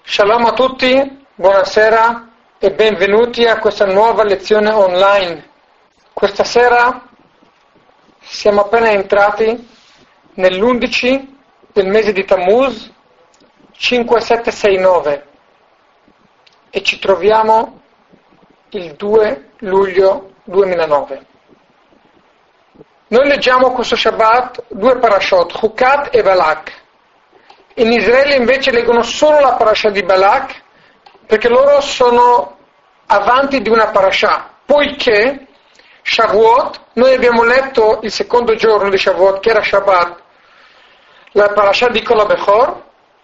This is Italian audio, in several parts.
Shalom a tutti, buonasera e benvenuti a questa nuova lezione online. Questa sera siamo appena entrati nell'11 del mese di Tammuz 5769 e ci troviamo il 2 luglio 2009. Noi leggiamo questo Shabbat due parashot, Chukat e Balak. In Israele invece leggono solo la parasha di Balak perché loro sono avanti di una parasha, poiché Shavuot, noi abbiamo letto il secondo giorno di Shavuot, che era Shabbat, la parasha di Kol HaBechor,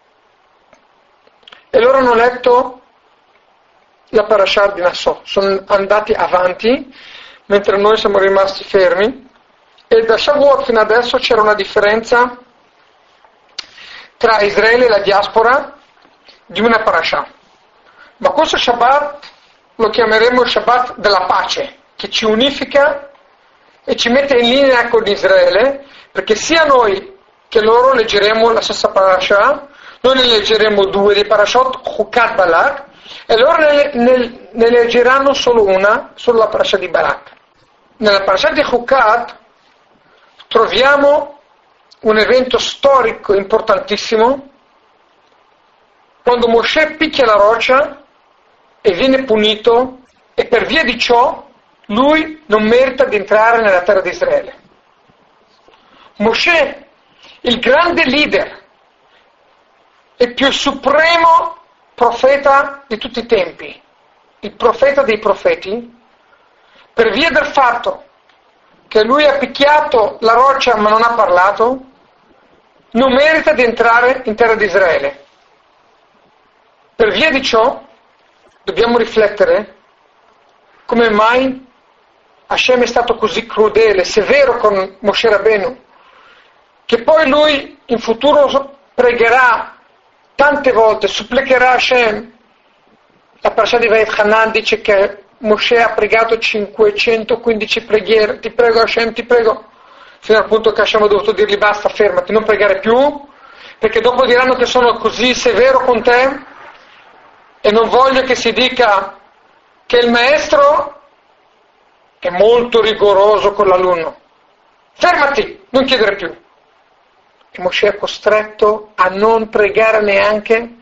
e loro hanno letto la parasha di Nassò, sono andati avanti mentre noi siamo rimasti fermi, e da Shavuot fino adesso c'era una differenza tra Israele e la diaspora di una parasha. Ma questo Shabbat lo chiameremo il Shabbat della pace, che ci unifica e ci mette in linea con Israele, perché sia noi che loro leggeremo la stessa parasha, noi ne leggeremo due di parashot, Chukat Balak, e loro ne leggeranno solo una, solo la parasha di Balak. Nella parasha di Chukat troviamo un evento storico importantissimo, quando Mosè picchia la roccia e viene punito, e per via di ciò lui non merita di entrare nella terra di Israele. Mosè, il grande leader e più supremo profeta di tutti i tempi, il profeta dei profeti, per via del fatto che lui ha picchiato la roccia ma non ha parlato, non merita di entrare in terra di Israele. Per via di ciò dobbiamo riflettere come mai Hashem è stato così crudele, severo con Moshe Rabbeinu, che poi lui in futuro pregherà tante volte, supplicherà Hashem. La parasha di Vayet Hanan dice che Moshe ha pregato 515 preghiere, ti prego Hashem, ti prego, fino al punto che Hashem ha dovuto dirgli basta, fermati, non pregare più, perché dopo diranno che sono così severo con te e non voglio che si dica che il maestro è molto rigoroso con l'alunno. Fermati, non chiedere più. E Moshe è costretto a non pregare neanche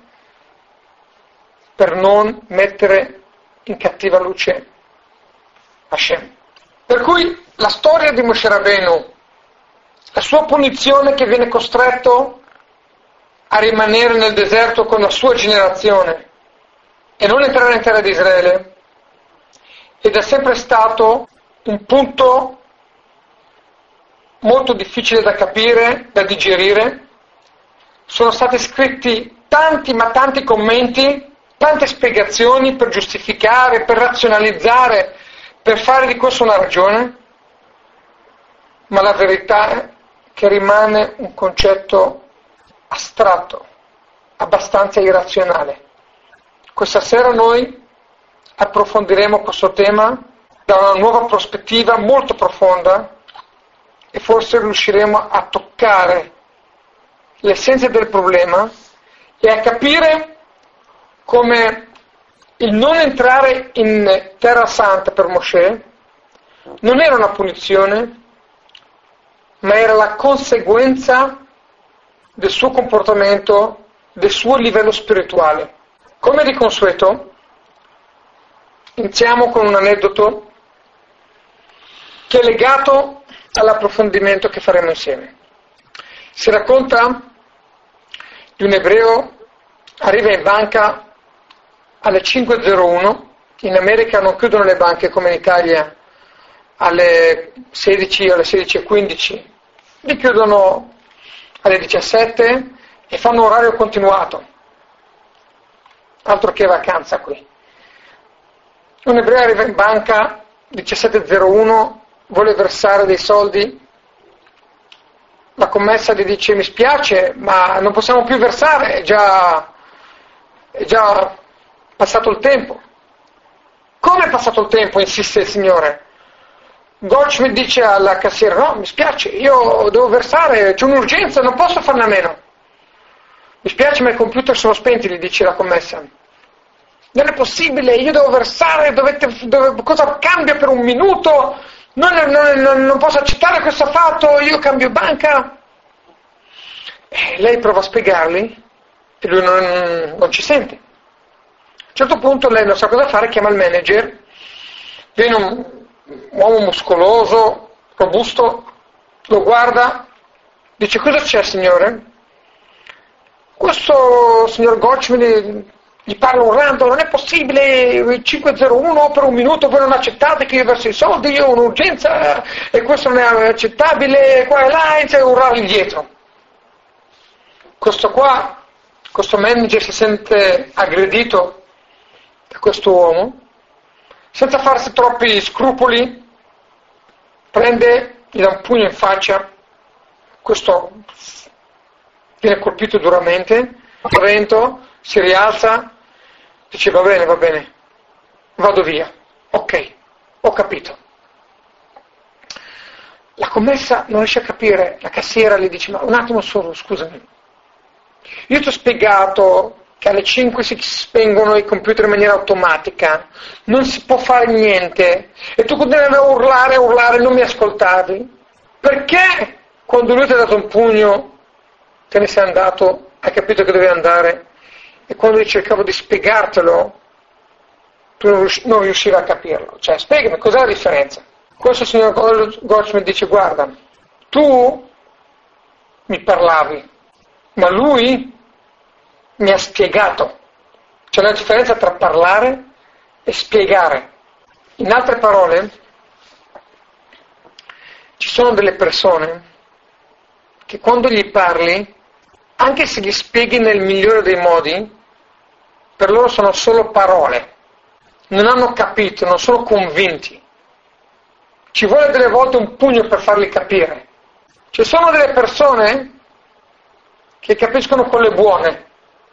per non mettere in cattiva luce Hashem. Per cui la storia di Moshe Rabbeinu, la sua punizione che viene costretto a rimanere nel deserto con la sua generazione e non entrare in terra di Israele, ed è sempre stato un punto molto difficile da capire, da digerire. Sono stati scritti tanti ma tanti commenti, tante spiegazioni per giustificare, per razionalizzare, per fare di questo una ragione, ma la verità è che rimane un concetto astratto, abbastanza irrazionale. Questa sera noi approfondiremo questo tema da una nuova prospettiva molto profonda e forse riusciremo a toccare l'essenza del problema e a capire come il non entrare in Terra Santa per Mosè non era una punizione, ma era la conseguenza del suo comportamento, del suo livello spirituale. Come di consueto, iniziamo con un aneddoto che è legato all'approfondimento che faremo insieme. Si racconta di un ebreo, arriva in banca alle 5:01, in America non chiudono le banche come in Italia alle 16 o alle 16:15, li chiudono alle 17 e fanno orario continuato, altro che vacanza qui. Un ebreo arriva in banca 17:01, vuole versare dei soldi, la commessa gli dice mi spiace ma non possiamo più versare, è già passato il tempo. Come è passato il tempo? Insiste il signore. Goldschmidt dice alla cassiera no, mi spiace, io devo versare, c'è un'urgenza, non posso farne a meno. Mi spiace, ma i computer sono spenti, gli dice la commessa. Non è possibile, io devo versare, cosa cambia per un minuto? Non posso accettare questo fatto, io cambio banca. Lei prova a spiegargli e lui non ci sente. A un certo punto lei non sa cosa fare, chiama il manager, viene un uomo muscoloso, robusto, lo guarda, dice: cosa c'è, signore? Questo signor Goldschmidt gli parla urlando: non è possibile, 501 per un minuto, voi non accettate che io versi i soldi, io ho un'urgenza e questo non è accettabile, qua e là, inizia a urlargli dietro. Questo manager si sente aggredito da questo uomo, senza farsi troppi scrupoli, gli dà un pugno in faccia, questo viene colpito duramente, spavento, si rialza, dice: va bene, vado via, ok, ho capito. La commessa non riesce a capire, la cassiera gli dice: ma un attimo solo, scusami, io ti ho spiegato che alle 5 si spengono i computer in maniera automatica, non si può fare niente, e tu continuavi a urlare, non mi ascoltavi. Perché quando lui ti ha dato un pugno te ne sei andato, hai capito che dovevi andare, e quando io cercavo di spiegartelo tu non riuscivi a capirlo? Cioè, spiegami, cos'è la differenza? Questo signor Goldschmidt dice: guarda, tu mi parlavi, ma lui mi ha spiegato. C'è una differenza tra parlare e spiegare. In altre parole, ci sono delle persone che quando gli parli, anche se gli spieghi nel migliore dei modi, per loro sono solo parole, non hanno capito, non sono convinti. Ci vuole delle volte un pugno per farli capire. Ci sono delle persone che capiscono quelle buone,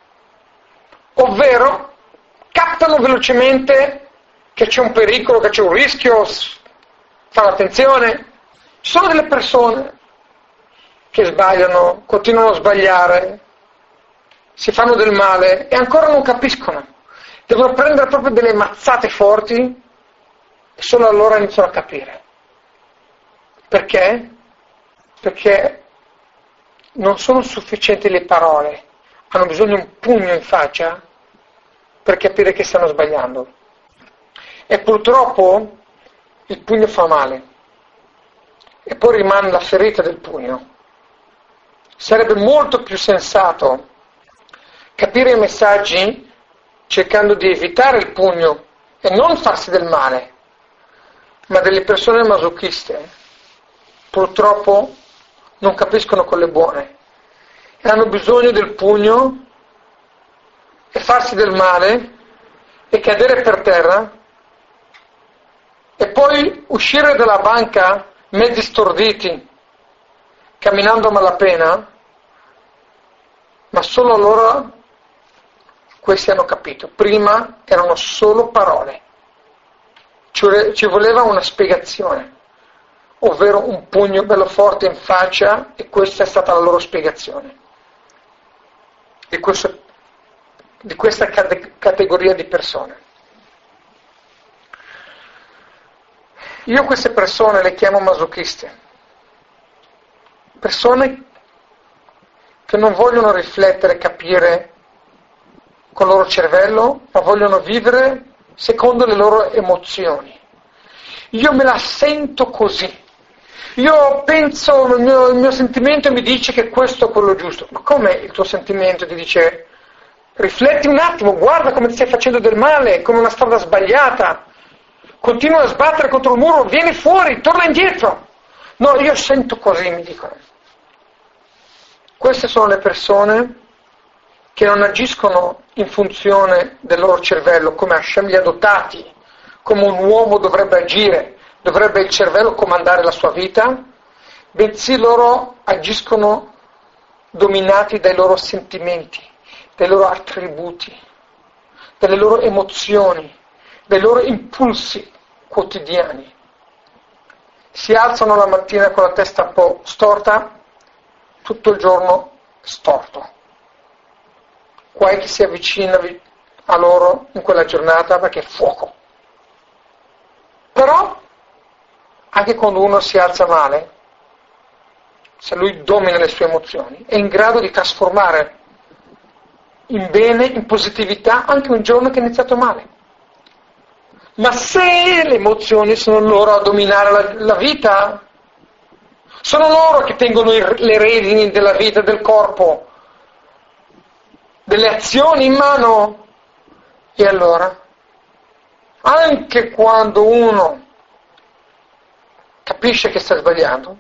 ovvero captano velocemente che c'è un pericolo, che c'è un rischio, fanno attenzione. Ci sono delle persone che sbagliano, continuano a sbagliare, si fanno del male e ancora non capiscono. Devono prendere proprio delle mazzate forti e solo allora iniziano a capire. Perché? Perché non sono sufficienti le parole, hanno bisogno di un pugno in faccia per capire che stanno sbagliando. E purtroppo il pugno fa male e poi rimane la ferita del pugno. Sarebbe molto più sensato capire i messaggi cercando di evitare il pugno e non farsi del male, ma delle persone masochiste purtroppo non capiscono quelle buone e hanno bisogno del pugno e farsi del male e cadere per terra e poi uscire dalla banca mezzi storditi, camminando a malapena, ma solo allora questi hanno capito. Prima erano solo parole, ci voleva una spiegazione, ovvero un pugno bello forte in faccia, e questa è stata la loro spiegazione di questa categoria di persone. Io queste persone le chiamo masochiste, persone che non vogliono riflettere, capire con il loro cervello, ma vogliono vivere secondo le loro emozioni. Io me la sento così, io penso, il mio sentimento mi dice che questo è quello giusto. Ma come il tuo sentimento ti dice? Rifletti un attimo, guarda come ti stai facendo del male, come una strada sbagliata, continua a sbattere contro il muro, vieni fuori, torna indietro. No, io sento così, mi dicono. Queste sono le persone che non agiscono in funzione del loro cervello, come Hashem li ha dotati, come un uomo dovrebbe agire, dovrebbe il cervello comandare la sua vita, bensì loro agiscono dominati dai loro sentimenti, dai loro attributi, dalle loro emozioni, dai loro impulsi quotidiani. Si alzano la mattina con la testa un po' storta, tutto il giorno storto. guai chi si avvicina a loro in quella giornata perché è fuoco. Però, anche quando uno si alza male, se lui domina le sue emozioni, è in grado di trasformare in bene, in positività, anche un giorno che è iniziato male. Ma se le emozioni sono loro a dominare la vita, sono loro che tengono le redini della vita, del corpo, delle azioni in mano, e allora, anche quando uno capisce che sta sbagliando,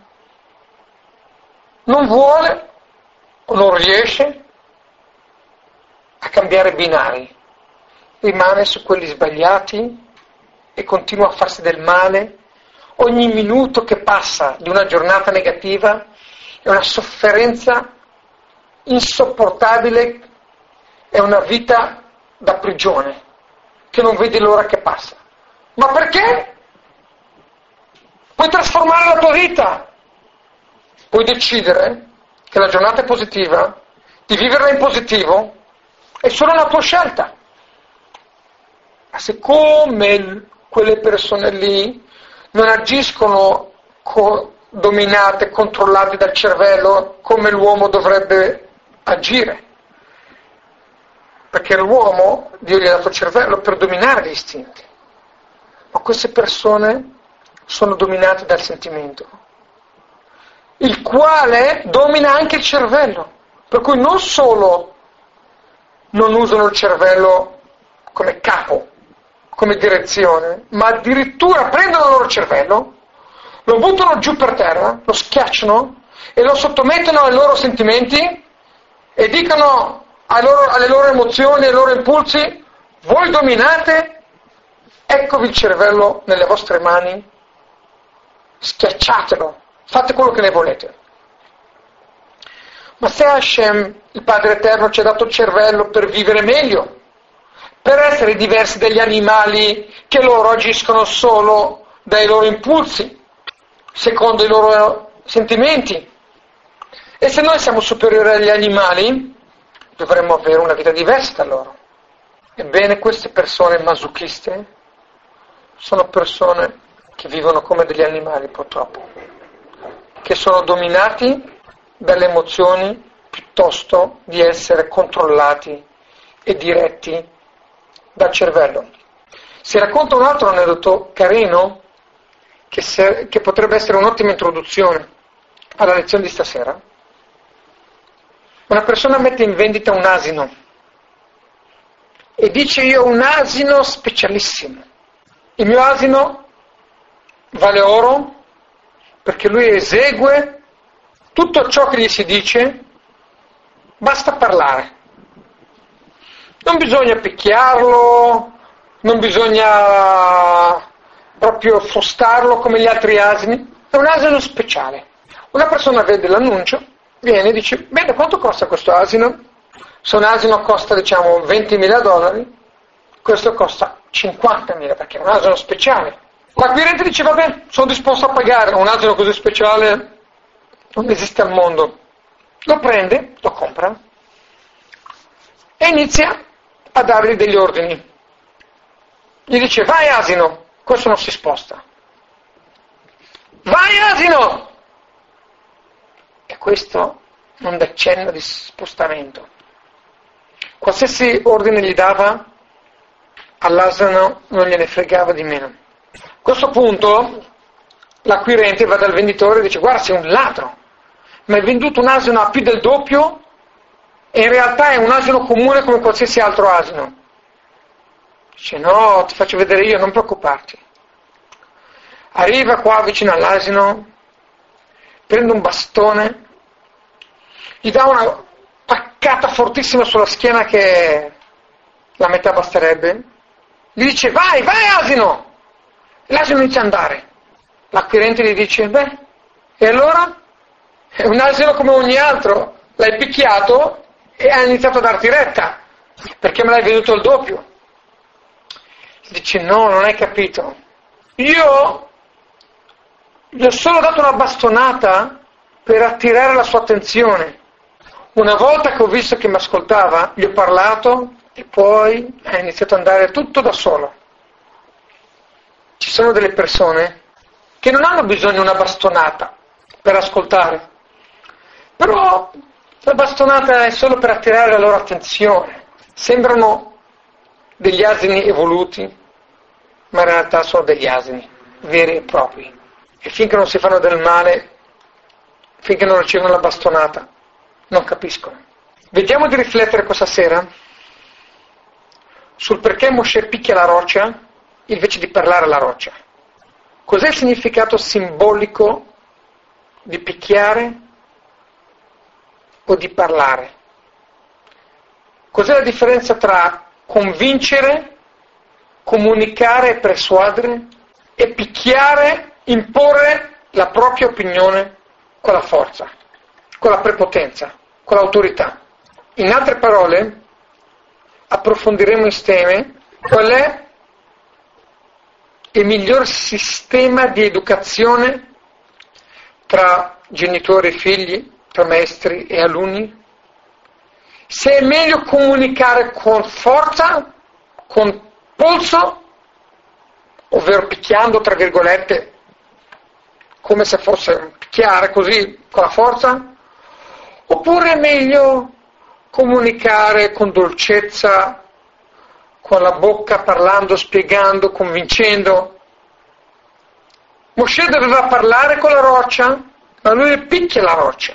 non vuole o non riesce a cambiare binari, rimane su quelli sbagliati e continua a farsi del male. Ogni minuto che passa di una giornata negativa è una sofferenza insopportabile, è una vita da prigione che non vedi l'ora che passa. Ma perché? Puoi trasformare la tua vita, puoi decidere che la giornata è positiva, di viverla in positivo, è solo una tua scelta. Ma siccome quelle persone lì non agiscono dominate, controllate dal cervello come l'uomo dovrebbe agire, perché l'uomo, Dio gli ha dato il cervello per dominare gli istinti, ma queste persone sono dominate dal sentimento, il quale domina anche il cervello, per cui non solo non usano il cervello come capo, come direzione, ma addirittura prendono il loro cervello, lo buttano giù per terra, lo schiacciano e lo sottomettono ai loro sentimenti e dicono alle loro emozioni, ai loro impulsi: voi dominate, eccovi il cervello nelle vostre mani, schiacciatelo, fate quello che ne volete. Ma se Hashem, il Padre Eterno, ci ha dato il cervello per vivere meglio, per essere diversi dagli animali che loro agiscono solo dai loro impulsi, secondo i loro sentimenti, e se noi siamo superiori agli animali, dovremmo avere una vita diversa da loro. Ebbene, queste persone masochiste sono persone che vivono come degli animali, purtroppo, che sono dominati dalle emozioni piuttosto di essere controllati e diretti dal cervello. Si racconta un altro aneddoto carino che potrebbe essere un'ottima introduzione alla lezione di stasera. Una persona mette in vendita un asino e dice: io ho un asino specialissimo, il mio asino vale oro perché lui esegue tutto ciò che gli si dice, basta parlare. Non bisogna picchiarlo, non bisogna proprio frustarlo come gli altri asini, è un asino speciale. Una persona vede l'annuncio, viene e dice: bene, quanto costa questo asino? Se un asino costa, diciamo, $20.000, questo costa 50.000 perché è un asino speciale. L'acquirente dice: va bene, sono disposto a pagare, un asino così speciale non esiste al mondo. Lo prende, lo compra e inizia a dargli degli ordini. Gli dice: vai asino, questo non si sposta. Vai asino! E questo non dà cenno di spostamento. Qualsiasi ordine gli dava, all'asino non gliene fregava di meno. A questo punto l'acquirente va dal venditore e dice: guarda, sei un ladro, mi hai venduto un asino a più del doppio e in realtà è un asino comune come qualsiasi altro asino. Dice: no, ti faccio vedere io, non preoccuparti. Arriva qua vicino all'asino, prende un bastone, gli dà una paccata fortissima sulla schiena che la metà basterebbe, gli dice: vai, vai asino! E l'asino inizia ad andare. L'acquirente gli dice: beh, e allora? È un asino come ogni altro, l'hai picchiato e ha iniziato a darti retta, perché me l'hai venduto il doppio. Dice: no, non hai capito, io gli ho solo dato una bastonata per attirare la sua attenzione. Una volta che ho visto che mi ascoltava, gli ho parlato e poi è iniziato ad andare tutto da solo. Ci sono delle persone che non hanno bisogno di una bastonata per ascoltare, però la bastonata è solo per attirare la loro attenzione. Sembrano degli asini evoluti, ma in realtà sono degli asini veri e propri. E finché non si fanno del male, finché non ricevono la bastonata, non capiscono. Vediamo di riflettere questa sera sul perché Mosè picchia la roccia invece di parlare alla roccia. Cos'è il significato simbolico di picchiare o di parlare? Cos'è la differenza tra convincere, comunicare e persuadere e picchiare, imporre la propria opinione con la forza, con la prepotenza, con l'autorità? In altre parole, approfondiremo insieme qual è il miglior sistema di educazione tra genitori e figli, tra maestri e alunni. Se è meglio comunicare con forza, con polso, ovvero picchiando tra virgolette, come se fosse picchiare così con la forza, oppure è meglio comunicare con dolcezza, con la bocca, parlando, spiegando, convincendo. Mosè doveva parlare con la roccia, ma lui picchia la roccia.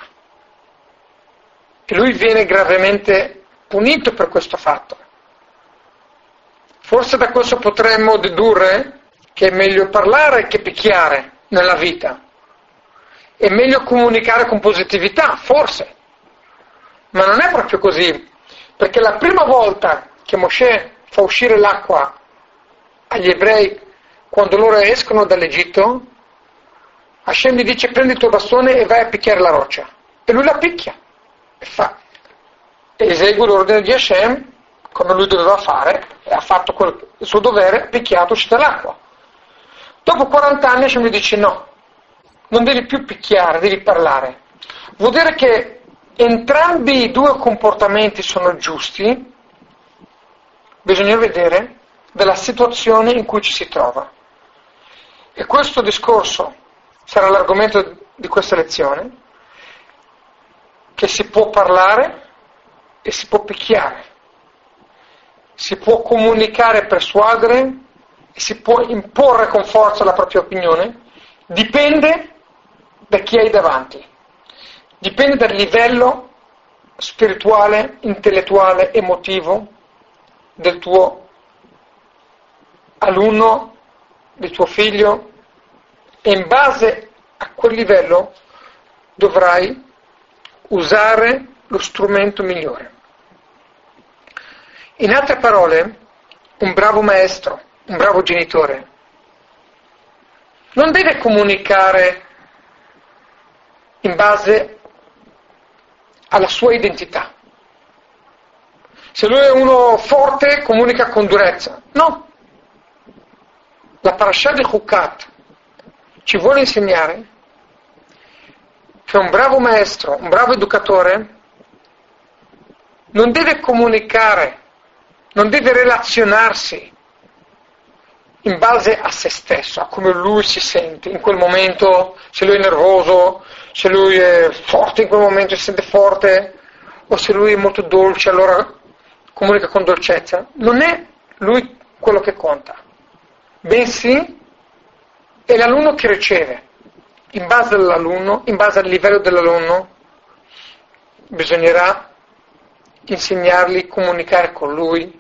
E lui viene gravemente punito per questo fatto. Forse da questo potremmo dedurre che è meglio parlare che picchiare nella vita. È meglio comunicare con positività, forse. Ma non è proprio così, perché la prima volta che Mosè fa uscire l'acqua agli ebrei quando loro escono dall'Egitto, Hashem gli dice: prendi il tuo bastone e vai a picchiare la roccia. E lui la picchia e esegue l'ordine di Hashem come lui doveva fare, e ha fatto il suo dovere, ha picchiato, è uscita l'acqua. Dopo 40 anni Hashem gli dice: no, non devi più picchiare, devi parlare. Vuol dire che entrambi i due comportamenti sono giusti, bisogna vedere della situazione in cui ci si trova. E questo discorso sarà l'argomento di questa lezione, che si può parlare e si può picchiare, si può comunicare e persuadere e si può imporre con forza la propria opinione, dipende da chi hai davanti, dipende dal livello spirituale, intellettuale, emotivo del tuo alunno, del tuo figlio, e in base a quel livello dovrai usare lo strumento migliore. In altre parole, un bravo maestro, un bravo genitore, non deve comunicare in base alla sua identità. Se lui è uno forte, comunica con durezza. No. La parasha di Chukat ci vuole insegnare che un bravo maestro, un bravo educatore, non deve comunicare, non deve relazionarsi in base a se stesso, a come lui si sente in quel momento, se lui è nervoso, se lui è forte in quel momento si sente forte, o se lui è molto dolce, allora comunica con dolcezza. Non è lui quello che conta, bensì è l'alunno che riceve. In base all'alunno, in base al livello dell'alunno, bisognerà insegnargli, comunicare con lui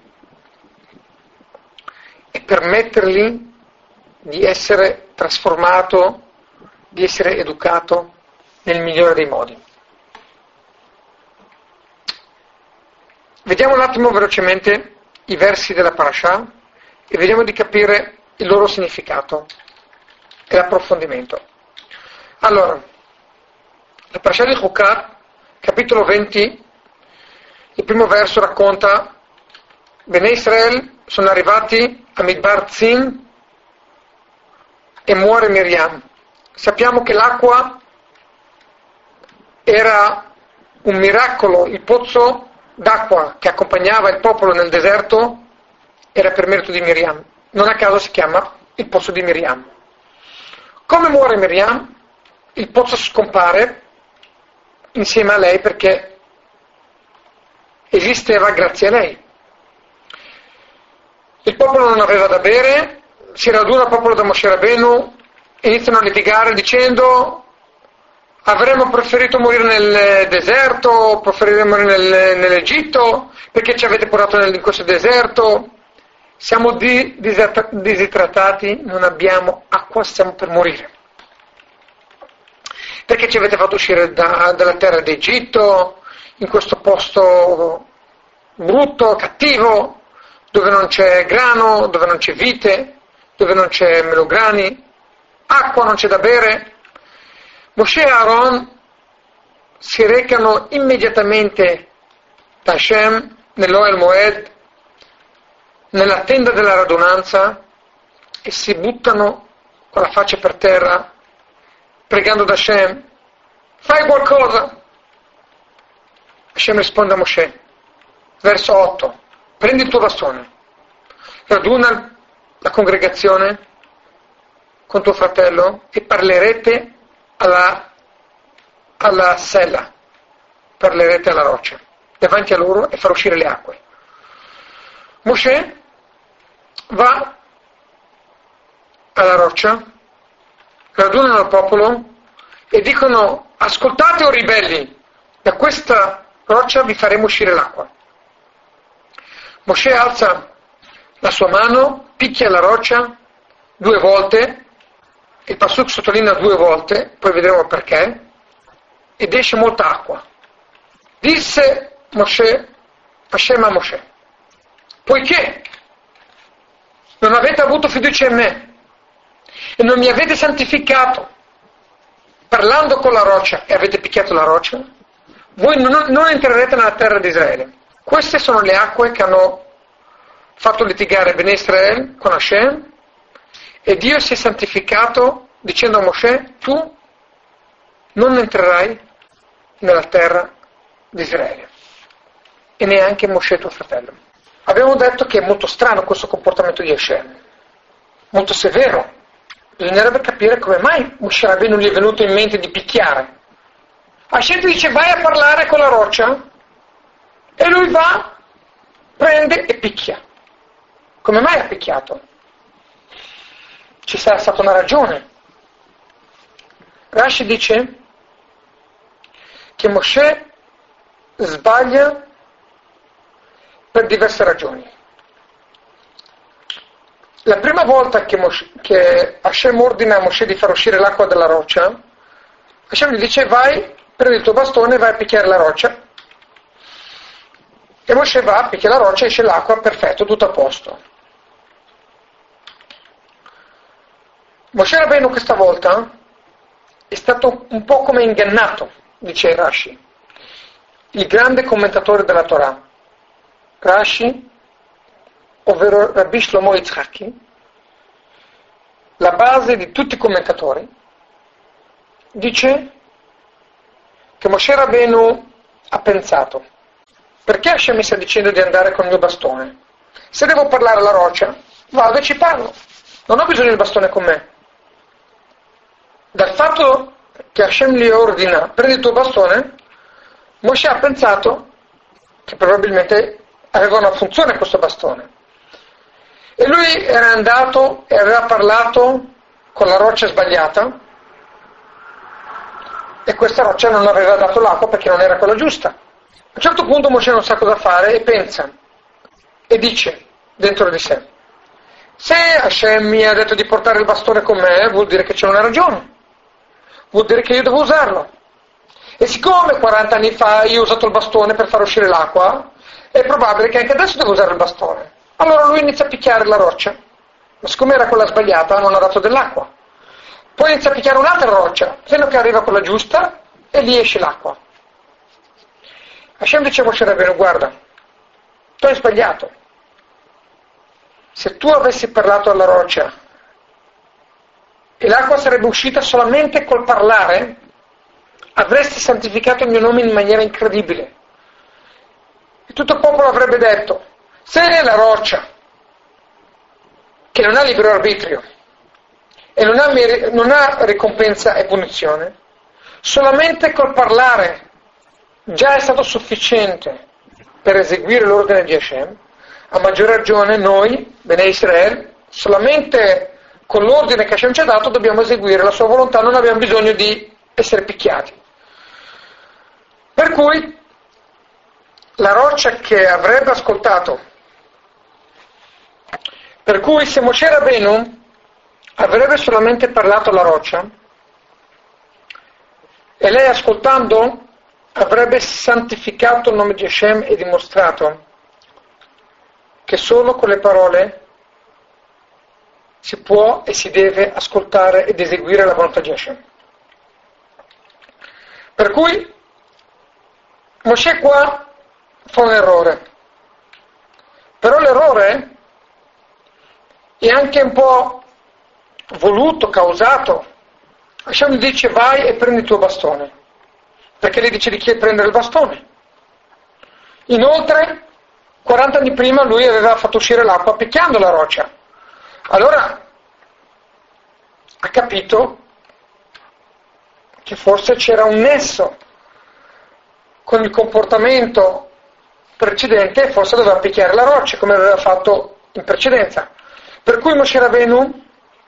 e permettergli di essere trasformato, di essere educato nel migliore dei modi. Vediamo un attimo velocemente i versi della parasha e vediamo di capire il loro significato e l'approfondimento. Allora, la parasha di Chukat, capitolo 20, il primo verso racconta: Bnei Israel sono arrivati a Midbar Zin e muore Miriam. Sappiamo che l'acqua era un miracolo, il pozzo d'acqua che accompagnava il popolo nel deserto era per merito di Miriam. Non a caso si chiama il pozzo di Miriam. Come muore Miriam? Il pozzo scompare insieme a lei perché esisteva grazie a lei. Il popolo non aveva da bere, si raduna il popolo da Moshe Rabbeinu, iniziano a litigare dicendo: avremmo preferito morire nel deserto, preferiremmo morire nell'Egitto, perché ci avete portato in questo deserto? Siamo disidratati, non abbiamo acqua, stiamo per morire. Perché ci avete fatto uscire dalla terra d'Egitto, in questo posto brutto, cattivo, dove non c'è grano, dove non c'è vite, dove non c'è melograni, acqua non c'è da bere. Moshe e Aaron si recano immediatamente da Hashem, nell'Oel Moed, nella tenda della radunanza, e si buttano con la faccia per terra, pregando da Hashem: fai qualcosa. Hashem risponde a Moshe, verso 8, prendi il tuo bastone, raduna la congregazione con tuo fratello e parlerete alla sella, parlerete alla roccia, davanti a loro, e far uscire le acque. Moshe va alla roccia, radunano il popolo e dicono: ascoltate, o ribelli, da questa roccia vi faremo uscire l'acqua. Moshe alza la sua mano, picchia la roccia 2 volte, il Pasuk sottolinea 2 volte, poi vedremo perché, ed esce molta acqua. Disse Moshe, Hashem a Moshe: poiché non avete avuto fiducia in me e non mi avete santificato parlando con la roccia e avete picchiato la roccia, voi non entrerete nella terra di Israele. Queste sono le acque che hanno fatto litigare Bnei Israel con Hashem, e Dio si è santificato dicendo a Moshe: tu non entrerai nella terra di Israele, e neanche Moshe tuo fratello. Abbiamo detto che è molto strano questo comportamento di Hashem, molto severo. Bisognerebbe capire come mai Moshe Rabbeinu gli è venuto in mente di picchiare. Hashem ti dice: vai a parlare con la roccia, e lui va, prende e picchia. Come mai ha picchiato? Ci sarà stata una ragione. Rashi dice che Moshe sbaglia per diverse ragioni. La prima volta che Hashem ordina a Moshe di far uscire l'acqua dalla roccia, Hashem gli dice: vai, prendi il tuo bastone e vai a picchiare la roccia. E Moshe va, picchia la roccia, esce l'acqua, perfetto, tutto a posto. Moshe Rabbeinu questa volta è stato un po' come ingannato, dice Rashi, il grande commentatore della Torah. Rashi, ovvero Rabbi Shlomo Yitzhaki, la base di tutti i commentatori, dice che Moshe Rabbeinu ha pensato: perché Hashem mi sta dicendo di andare con il mio bastone? Se devo parlare alla roccia, vado e ci parlo, non ho bisogno del bastone con me. Dal fatto che Hashem gli ordina: prendi il tuo bastone, Moshe ha pensato che probabilmente aveva una funzione questo bastone. E lui era andato e aveva parlato con la roccia sbagliata, e questa roccia non aveva dato l'acqua perché non era quella giusta. A un certo punto Moshe non sa cosa fare e pensa, e dice dentro di sé: se Hashem mi ha detto di portare il bastone con me, vuol dire che c'è una ragione, vuol dire che io devo usarlo. E siccome 40 anni fa io ho usato il bastone per far uscire l'acqua, è probabile che anche adesso devo usare il bastone. Allora lui inizia a picchiare la roccia, ma siccome era quella sbagliata non ha dato dell'acqua. Poi inizia a picchiare un'altra roccia, fino a che arriva quella giusta, e lì esce l'acqua. Hashem dice a Moshe Rabbeinu: guarda, tu hai sbagliato. Se tu avessi parlato alla roccia e l'acqua sarebbe uscita solamente col parlare, avresti santificato il mio nome in maniera incredibile. E tutto il popolo avrebbe detto, se è la roccia, che non ha libero arbitrio, e non ha ricompensa e punizione, solamente col parlare già è stato sufficiente per eseguire l'ordine di Hashem, a maggior ragione noi, Bnei Israel, solamente con l'ordine che Hashem ci ha dato dobbiamo eseguire la sua volontà, non abbiamo bisogno di essere picchiati. Per cui la roccia che avrebbe ascoltato, per cui se Moshe Rabbeinu avrebbe solamente parlato alla roccia e lei ascoltando avrebbe santificato il nome di Hashem e dimostrato che solo con le parole si può e si deve ascoltare ed eseguire la volontà di Hashem. Per cui Moshe qua fa un errore, però l'errore è anche un po' voluto, causato. Hashem gli dice vai e prendi il tuo bastone, perché gli dice di chi prendere il bastone. Inoltre 40 anni prima lui aveva fatto uscire l'acqua picchiando la roccia, allora ha capito che forse c'era un nesso con il comportamento precedente e forse doveva picchiare la roccia come aveva fatto in precedenza. Per cui Moshe Rabbeinu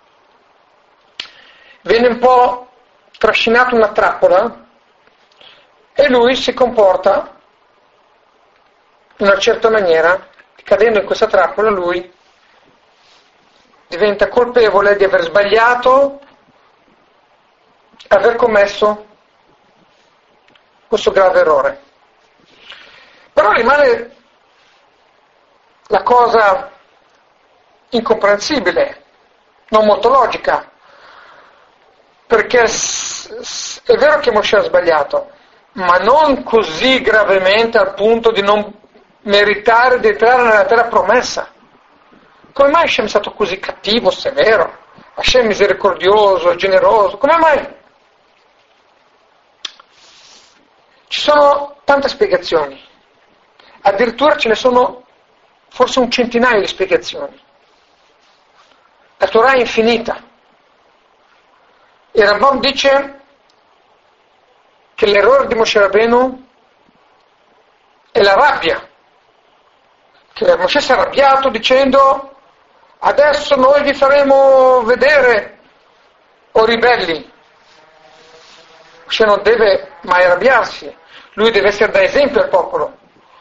viene un po' trascinato in una trappola e lui si comporta in una certa maniera, cadendo in questa trappola lui diventa colpevole di aver sbagliato, aver commesso questo grave errore. Però rimane la cosa incomprensibile, non molto logica, perché è vero che Moshe ha sbagliato, ma non così gravemente al punto di non meritare di entrare nella terra promessa. Come mai Hashem è stato così cattivo, severo? Hashem misericordioso, generoso, come mai? Ci sono tante spiegazioni, addirittura ce ne sono forse un centinaio di spiegazioni. La Torah è infinita. Il Rambam dice che l'errore di Moshe Rabbeinu è la rabbia, che Moshe si è arrabbiato dicendo adesso noi vi faremo vedere, o ribelli. Moshe non deve mai arrabbiarsi, lui deve essere da esempio al popolo.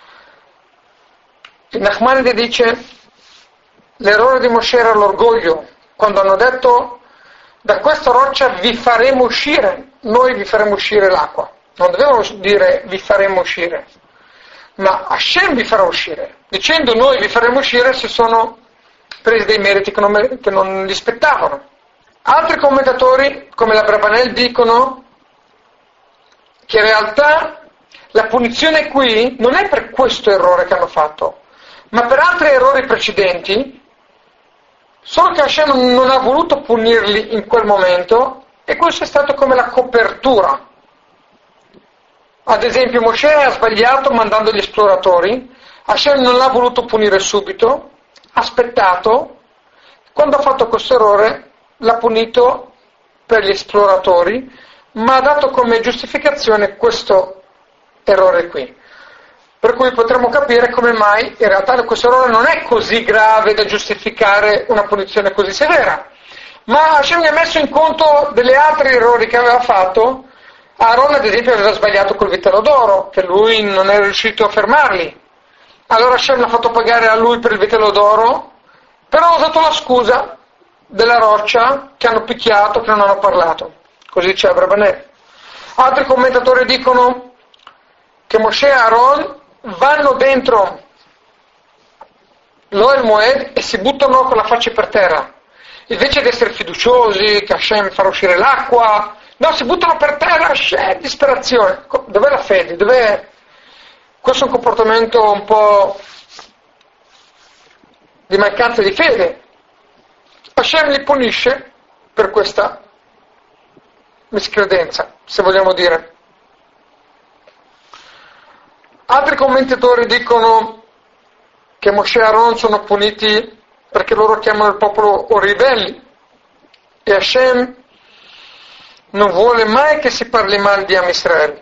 Il Nachmanide dice l'errore di Moshe era l'orgoglio, quando hanno detto da questa roccia vi faremo uscire, noi vi faremo uscire l'acqua. Non dovevano dire vi faremo uscire, ma Hashem vi farà uscire. Dicendo noi vi faremo uscire si sono presi dei meriti che non gli spettavano. Altri commentatori, come la Brabanel, dicono che in realtà la punizione qui non è per questo errore che hanno fatto, ma per altri errori precedenti, solo che Hashem non ha voluto punirli in quel momento e questo è stato come la copertura. Ad esempio Moshe ha sbagliato mandando gli esploratori, Hashem non l'ha voluto punire subito, ha aspettato, quando ha fatto questo errore l'ha punito per gli esploratori, ma ha dato come giustificazione questo errore qui. Per cui potremmo capire come mai in realtà questo errore non è così grave da giustificare una punizione così severa. Ma Hashem ne ha messo in conto degli altri errori che aveva fatto. Aaron ad esempio aveva sbagliato col vitello d'oro, che lui non è riuscito a fermarli. Allora Hashem l'ha fatto pagare a lui per il vitello d'oro, però ha usato la scusa della roccia che hanno picchiato, che non hanno parlato. Così dice Abrabanel. Altri commentatori dicono che Moshe e Aaron vanno dentro l'Oel Moed e si buttano con la faccia per terra. Invece di essere fiduciosi, che Hashem farà uscire l'acqua, no, si buttano per terra, Hashem, disperazione. Dov'è la fede? Dov'è? Questo è un comportamento un po' di mancanza di fede. Hashem li punisce per questa miscredenza, se vogliamo dire. Altri commentatori dicono che Mosè e Aaron sono puniti perché loro chiamano il popolo ribelli e Hashem non vuole mai che si parli male di Am Israele.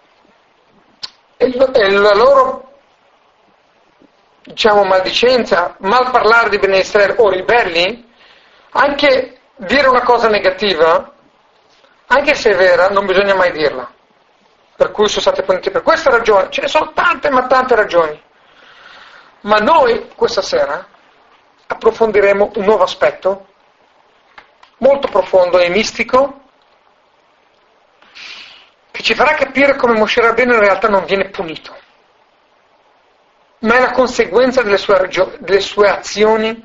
E la loro, diciamo, maldicenza, mal parlare di Bnei Israele o ribelli, anche dire una cosa negativa, anche se è vera, non bisogna mai dirla. Per cui sono stati puniti per questa ragione. Ce ne sono tante, ma tante ragioni. Ma noi, questa sera, approfondiremo un nuovo aspetto, molto profondo e mistico, che ci farà capire come Moshe Rabbeinu in realtà non viene punito, ma è la conseguenza delle sue azioni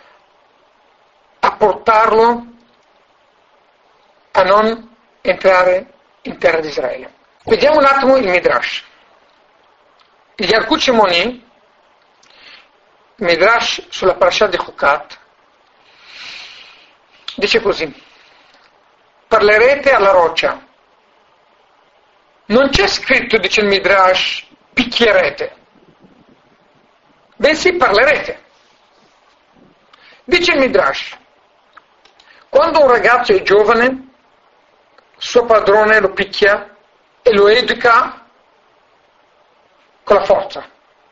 a portarlo a non entrare in terra di Israele. Vediamo un attimo il Midrash. Il Yalkut Shimoni, Midrash sulla parasha di Chukat, dice così: parlerete alla roccia. Non c'è scritto, dice il Midrash, picchierete, bensì parlerete. Dice il Midrash, quando un ragazzo è giovane, suo padrone lo picchia e lo educa con la forza.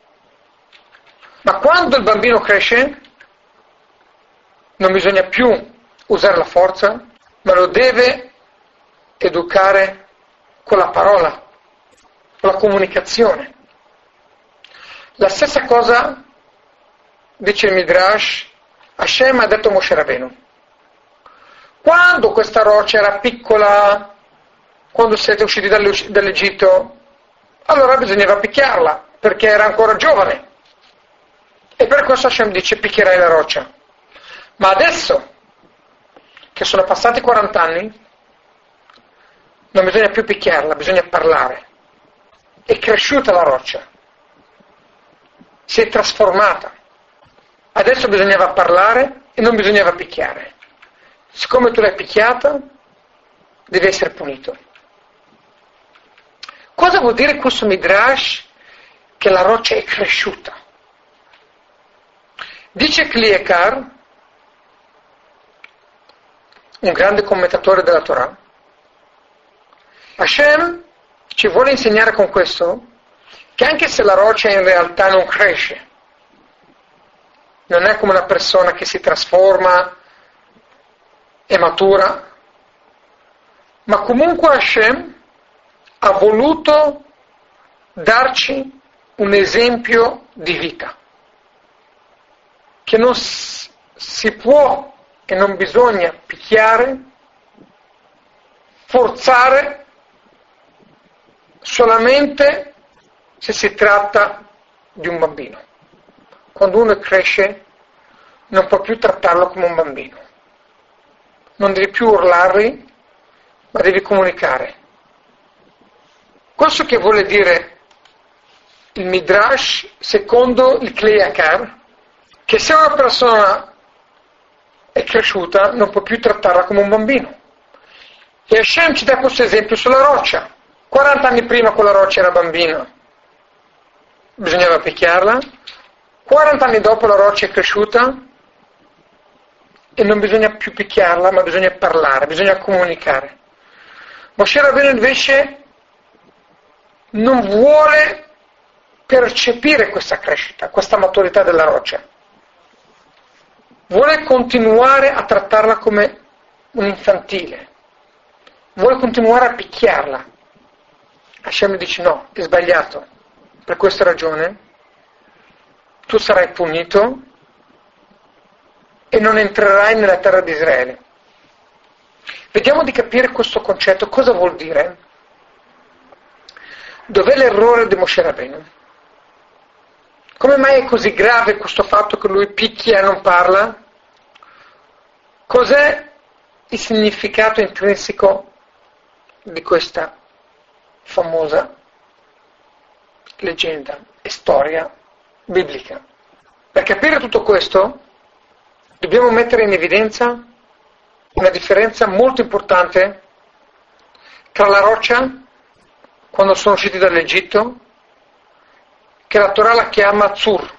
Ma quando il bambino cresce, non bisogna più usare la forza, ma lo deve educare con la parola, con la comunicazione. La stessa cosa dice il Midrash, Hashem ha detto a Moshe Rabbeinu. Quando questa roccia era piccola, quando siete usciti dall'Egitto, allora bisognava picchiarla, perché era ancora giovane. E per questo Hashem dice picchierai la roccia. Ma adesso, che sono passati 40 anni, non bisogna più picchiarla, bisogna parlare. È cresciuta la roccia, si è trasformata. Adesso bisognava parlare e non bisognava picchiare. Siccome tu l'hai picchiata, devi essere punito. Cosa vuol dire questo Midrash che la roccia è cresciuta? Dice Kli Yakar, un grande commentatore della Torah, Hashem ci vuole insegnare con questo che anche se la roccia in realtà non cresce, non è come una persona che si trasforma e matura, ma comunque Hashem ha voluto darci un esempio di vita, che non si può e non bisogna picchiare, forzare, solamente se si tratta di un bambino. Quando uno cresce non può più trattarlo come un bambino. Non devi più urlargli, ma devi comunicare. Questo che vuole dire il Midrash secondo il Kli Yakar, che se una persona è cresciuta non può più trattarla come un bambino. E Hashem ci dà questo esempio sulla roccia. 40 anni prima quella roccia era bambina, bisognava picchiarla. 40 anni dopo la roccia è cresciuta e non bisogna più picchiarla, ma bisogna parlare, bisogna comunicare. Moshe Rabbeinu invece non vuole percepire questa crescita, questa maturità della roccia. Vuole continuare a trattarla come un infantile, vuole continuare a picchiarla. Hashem dice no, è sbagliato, per questa ragione tu sarai punito e non entrerai nella terra di Israele. Vediamo di capire questo concetto, cosa vuol dire. Dov'è l'errore di Moshe Rabbeinu? Come mai è così grave questo fatto che lui picchia e non parla? Cos'è il significato intrinseco di questa famosa leggenda e storia biblica? Per capire tutto questo dobbiamo mettere in evidenza una differenza molto importante tra la roccia quando sono usciti dall'Egitto che la Torah la chiama Tzur.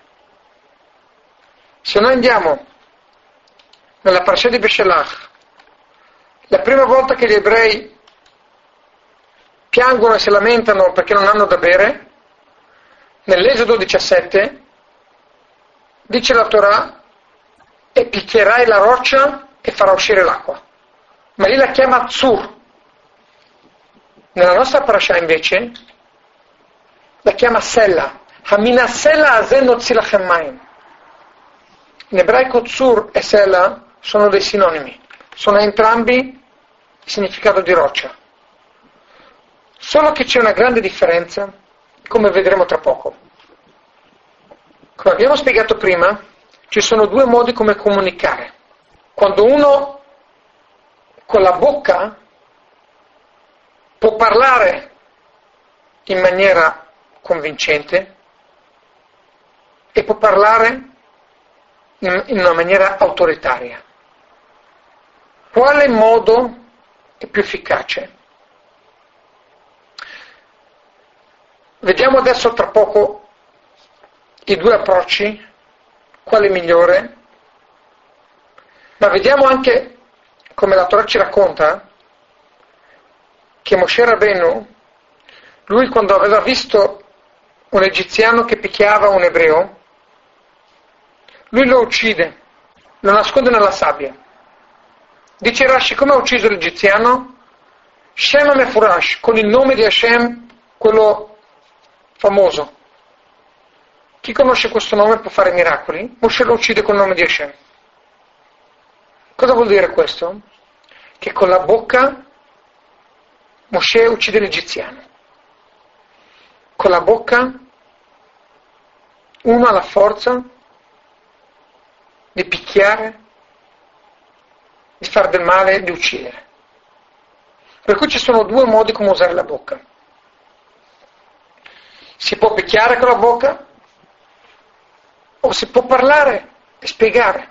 Se noi andiamo nella parasha di Beshelach, la prima volta che gli ebrei piangono e si lamentano perché non hanno da bere, nell'Esodo 17 dice la Torah: e picchierai la roccia e farà uscire l'acqua, ma lì la chiama Tzur. Nella nostra parasha invece la chiama Sella, Hamina Sella Azen Zilachem Mayim. In ebraico Tzur e Sella sono dei sinonimi, sono entrambi il significato di roccia, solo che c'è una grande differenza, come vedremo tra poco. Come abbiamo spiegato prima, ci sono due modi come comunicare. Quando uno con la bocca può parlare in maniera convincente e può parlare in una maniera autoritaria. Quale modo è più efficace? Vediamo adesso tra poco i due approcci, quale è migliore, ma vediamo anche come la Torah ci racconta che Moshe Rabbeinu, lui quando aveva visto un egiziano che picchiava un ebreo, lui lo uccide, lo nasconde nella sabbia. Dice Rashi: come ha ucciso l'egiziano? Shem Mefurash, con il nome di Hashem, quello famoso. Chi conosce questo nome può fare miracoli. Moshe lo uccide col nome di Hashem. Cosa vuol dire questo? Che con la bocca Moshe uccide l'egiziano. Con la bocca uno ha la forza di picchiare, di far del male, di uccidere. Per cui ci sono due modi come usare la bocca. Si può picchiare con la bocca o si può parlare e spiegare.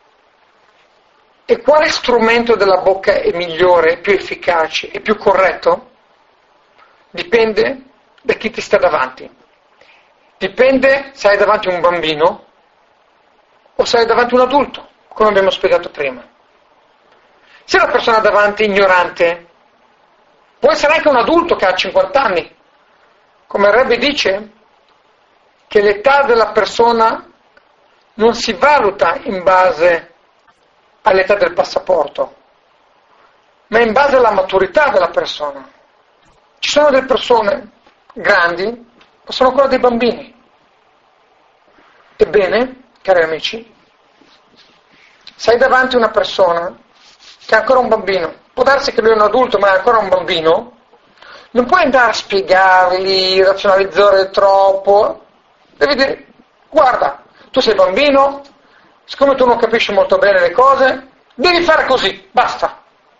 E quale strumento della bocca è migliore, più efficace e più corretto? Dipende da chi ti sta davanti. Dipende se hai davanti un bambino o se hai davanti un adulto, come abbiamo spiegato prima. Se la persona davanti è ignorante, può essere anche un adulto che ha 50 anni. Come il Rebbe dice che l'età della persona non si valuta in base all'età del passaporto, ma in base alla maturità della persona. Ci sono delle persone grandi, ma sono ancora dei bambini. Ebbene, cari amici, se hai davanti una persona che è ancora un bambino, può darsi che lui è un adulto ma è ancora un bambino, non puoi andare a spiegargli, razionalizzare troppo, devi dire: guarda, tu sei bambino, siccome tu non capisci molto bene le cose, devi fare così, basta.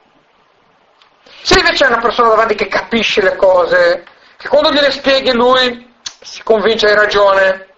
Se invece hai una persona davanti che capisce le cose, che quando gliele spieghi lui si convince hai ragione,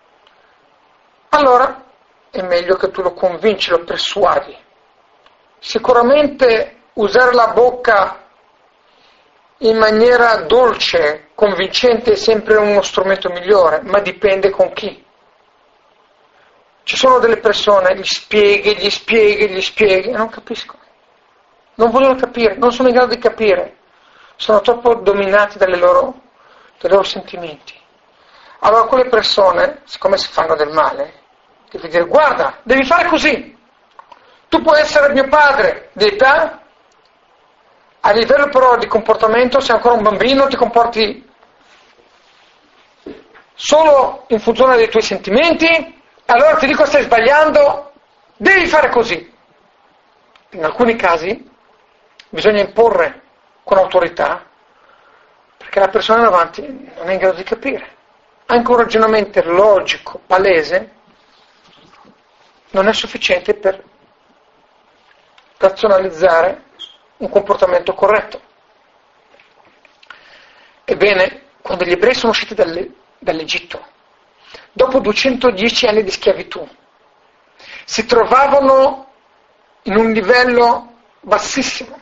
allora è meglio che tu lo convinci, lo persuadi. Sicuramente usare la bocca in maniera dolce, convincente, è sempre uno strumento migliore, ma dipende con chi. Ci sono delle persone, gli spieghi, e non capiscono. Non vogliono capire, non sono in grado di capire. Sono troppo dominati dai loro sentimenti. Allora quelle persone, siccome si fanno del male, devi dire: guarda, devi fare così. Tu puoi essere mio padre di età, a livello però di comportamento sei ancora un bambino, ti comporti solo in funzione dei tuoi sentimenti, allora ti dico: stai sbagliando, devi fare così. In alcuni casi bisogna imporre con autorità, perché la persona davanti non è in grado di capire. Anche un ragionamento logico, palese, non è sufficiente per razionalizzare un comportamento corretto. Ebbene, quando gli ebrei sono usciti dall'Egitto, dopo 210 anni di schiavitù, si trovavano in un livello bassissimo.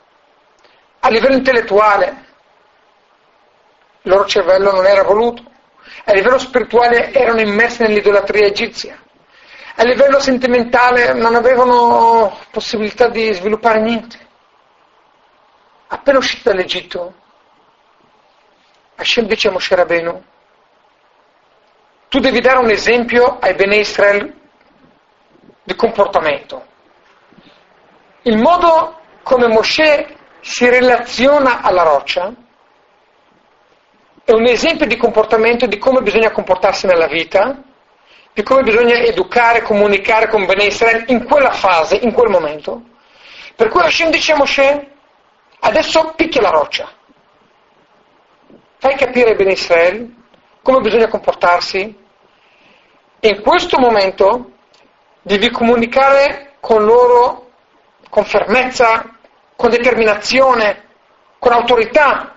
A livello intellettuale, il loro cervello non era evoluto, A livello spirituale erano immersi nell'idolatria egizia. A livello sentimentale non avevano possibilità di sviluppare niente. Appena usciti dall'Egitto, Hashem dice a Moshe Rabbeinu: tu devi dare un esempio ai Bnei Israel di comportamento. Il modo come Moshe si relaziona alla roccia è un esempio di comportamento, di come bisogna comportarsi nella vita, di come bisogna educare, comunicare con Bnei Israel in quella fase, in quel momento. Per cui Hashem dice a Moshe: adesso picchia la roccia, fai capire ai Bnei Israel come bisogna comportarsi, e in questo momento devi comunicare con loro con fermezza, con determinazione, con autorità.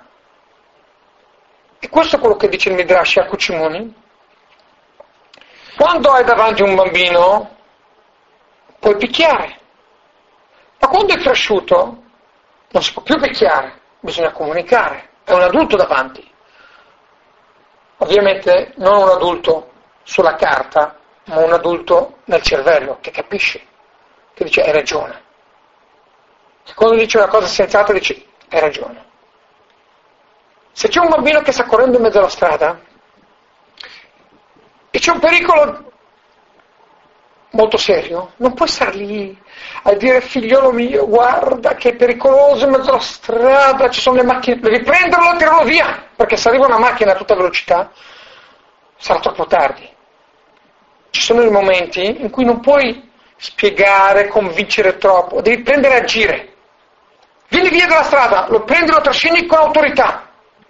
E questo è quello che dice il Midrash a Kuchimuni. Quando hai davanti un bambino puoi picchiare, ma quando è cresciuto non si può più picchiare, bisogna comunicare, è un adulto davanti. Ovviamente non un adulto sulla carta, ma un adulto nel cervello, che capisce, che dice hai ragione. E quando dice una cosa sensata dice hai ragione. Se c'è un bambino che sta correndo in mezzo alla strada e c'è un pericolo molto serio, non puoi stare lì a dire figliolo mio guarda che è pericoloso in mezzo alla strada, ci sono le macchine, devi prenderlo e tirarlo via, perché se arriva una macchina a tutta velocità sarà troppo tardi. Ci sono i momenti in cui non puoi spiegare, convincere troppo, devi prendere e agire. Vieni via dalla strada, lo prendi, lo trascini con autorità.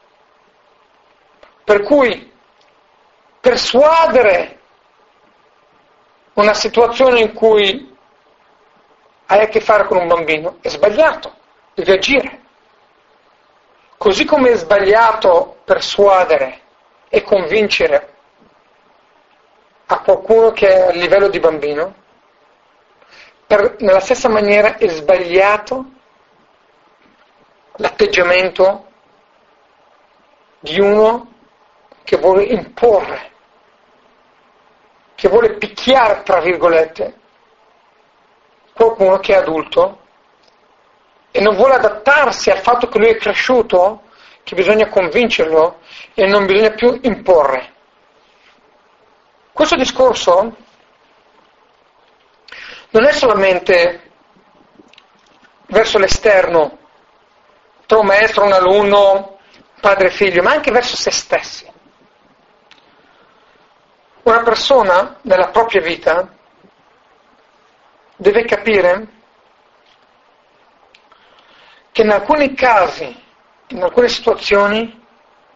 Per cui persuadere una situazione in cui hai a che fare con un bambino è sbagliato, devi agire. Così come è sbagliato persuadere e convincere a qualcuno che è a livello di bambino, nella stessa maniera è sbagliato l'atteggiamento di uno che vuole imporre, che vuole picchiare, tra virgolette, qualcuno che è adulto e non vuole adattarsi al fatto che lui è cresciuto, che bisogna convincerlo e non bisogna più imporre. Questo discorso non è solamente verso l'esterno, tra un maestro, un alunno, padre e figlio, ma anche verso se stessi. Una persona nella propria vita deve capire che in alcuni casi, in alcune situazioni,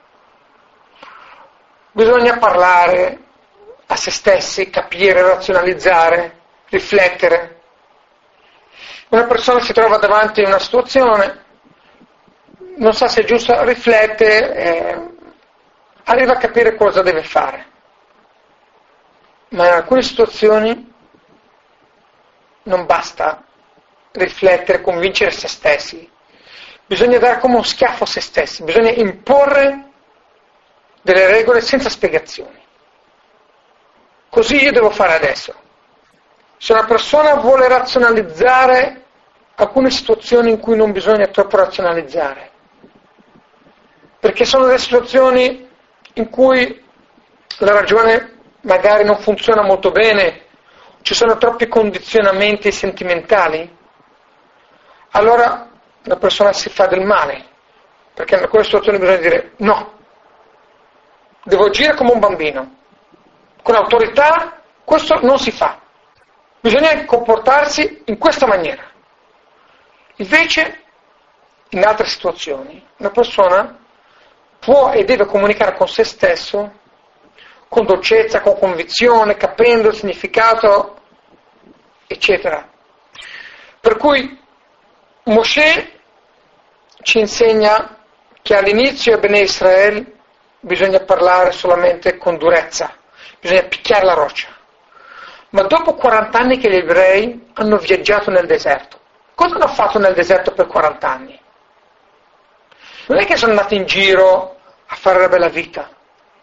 bisogna parlare a se stessi, capire, razionalizzare, riflettere. Una persona si trova davanti a una situazione, non sa se è giusto, riflette, arriva a capire cosa deve fare. Ma in alcune situazioni non basta riflettere, convincere se stessi. Bisogna dare come un schiaffo a se stessi, bisogna imporre delle regole senza spiegazioni. Così io devo fare adesso. Se una persona vuole razionalizzare alcune situazioni in cui non bisogna troppo razionalizzare, perché sono delle situazioni in cui la ragione magari non funziona molto bene, ci sono troppi condizionamenti sentimentali, allora la persona si fa del male, perché in quelle situazioni bisogna dire no, devo agire come un bambino, con autorità, questo non si fa, bisogna comportarsi in questa maniera. Invece, in altre situazioni, una persona può e deve comunicare con se stesso con dolcezza, con convinzione, capendo il significato, eccetera. Per cui Moshe ci insegna che all'inizio a Bnei Israel bisogna parlare solamente con durezza, bisogna picchiare la roccia. Ma dopo 40 anni che gli ebrei hanno viaggiato nel deserto, cosa hanno fatto nel deserto per 40 anni? Non è che sono andati in giro a fare la bella vita.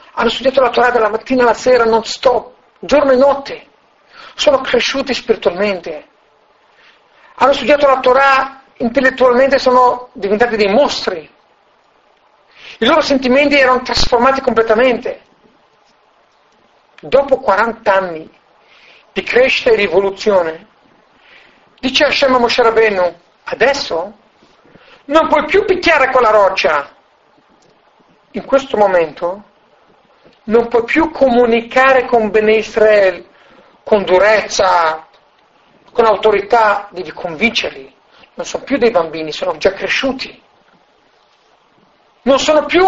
hanno studiato la Torah dalla mattina alla sera non stop, giorno e notte, sono cresciuti spiritualmente, hanno studiato la Torah intellettualmente, sono diventati dei mostri, i loro sentimenti erano trasformati completamente. Dopo 40 anni di crescita e rivoluzione, dice Hashem a Moshe Rabbeinu, adesso non puoi più picchiare quella roccia, in questo momento non puoi più comunicare con Bnei Israel con durezza, con autorità, devi convincerli, non sono più dei bambini, sono già cresciuti, non sono più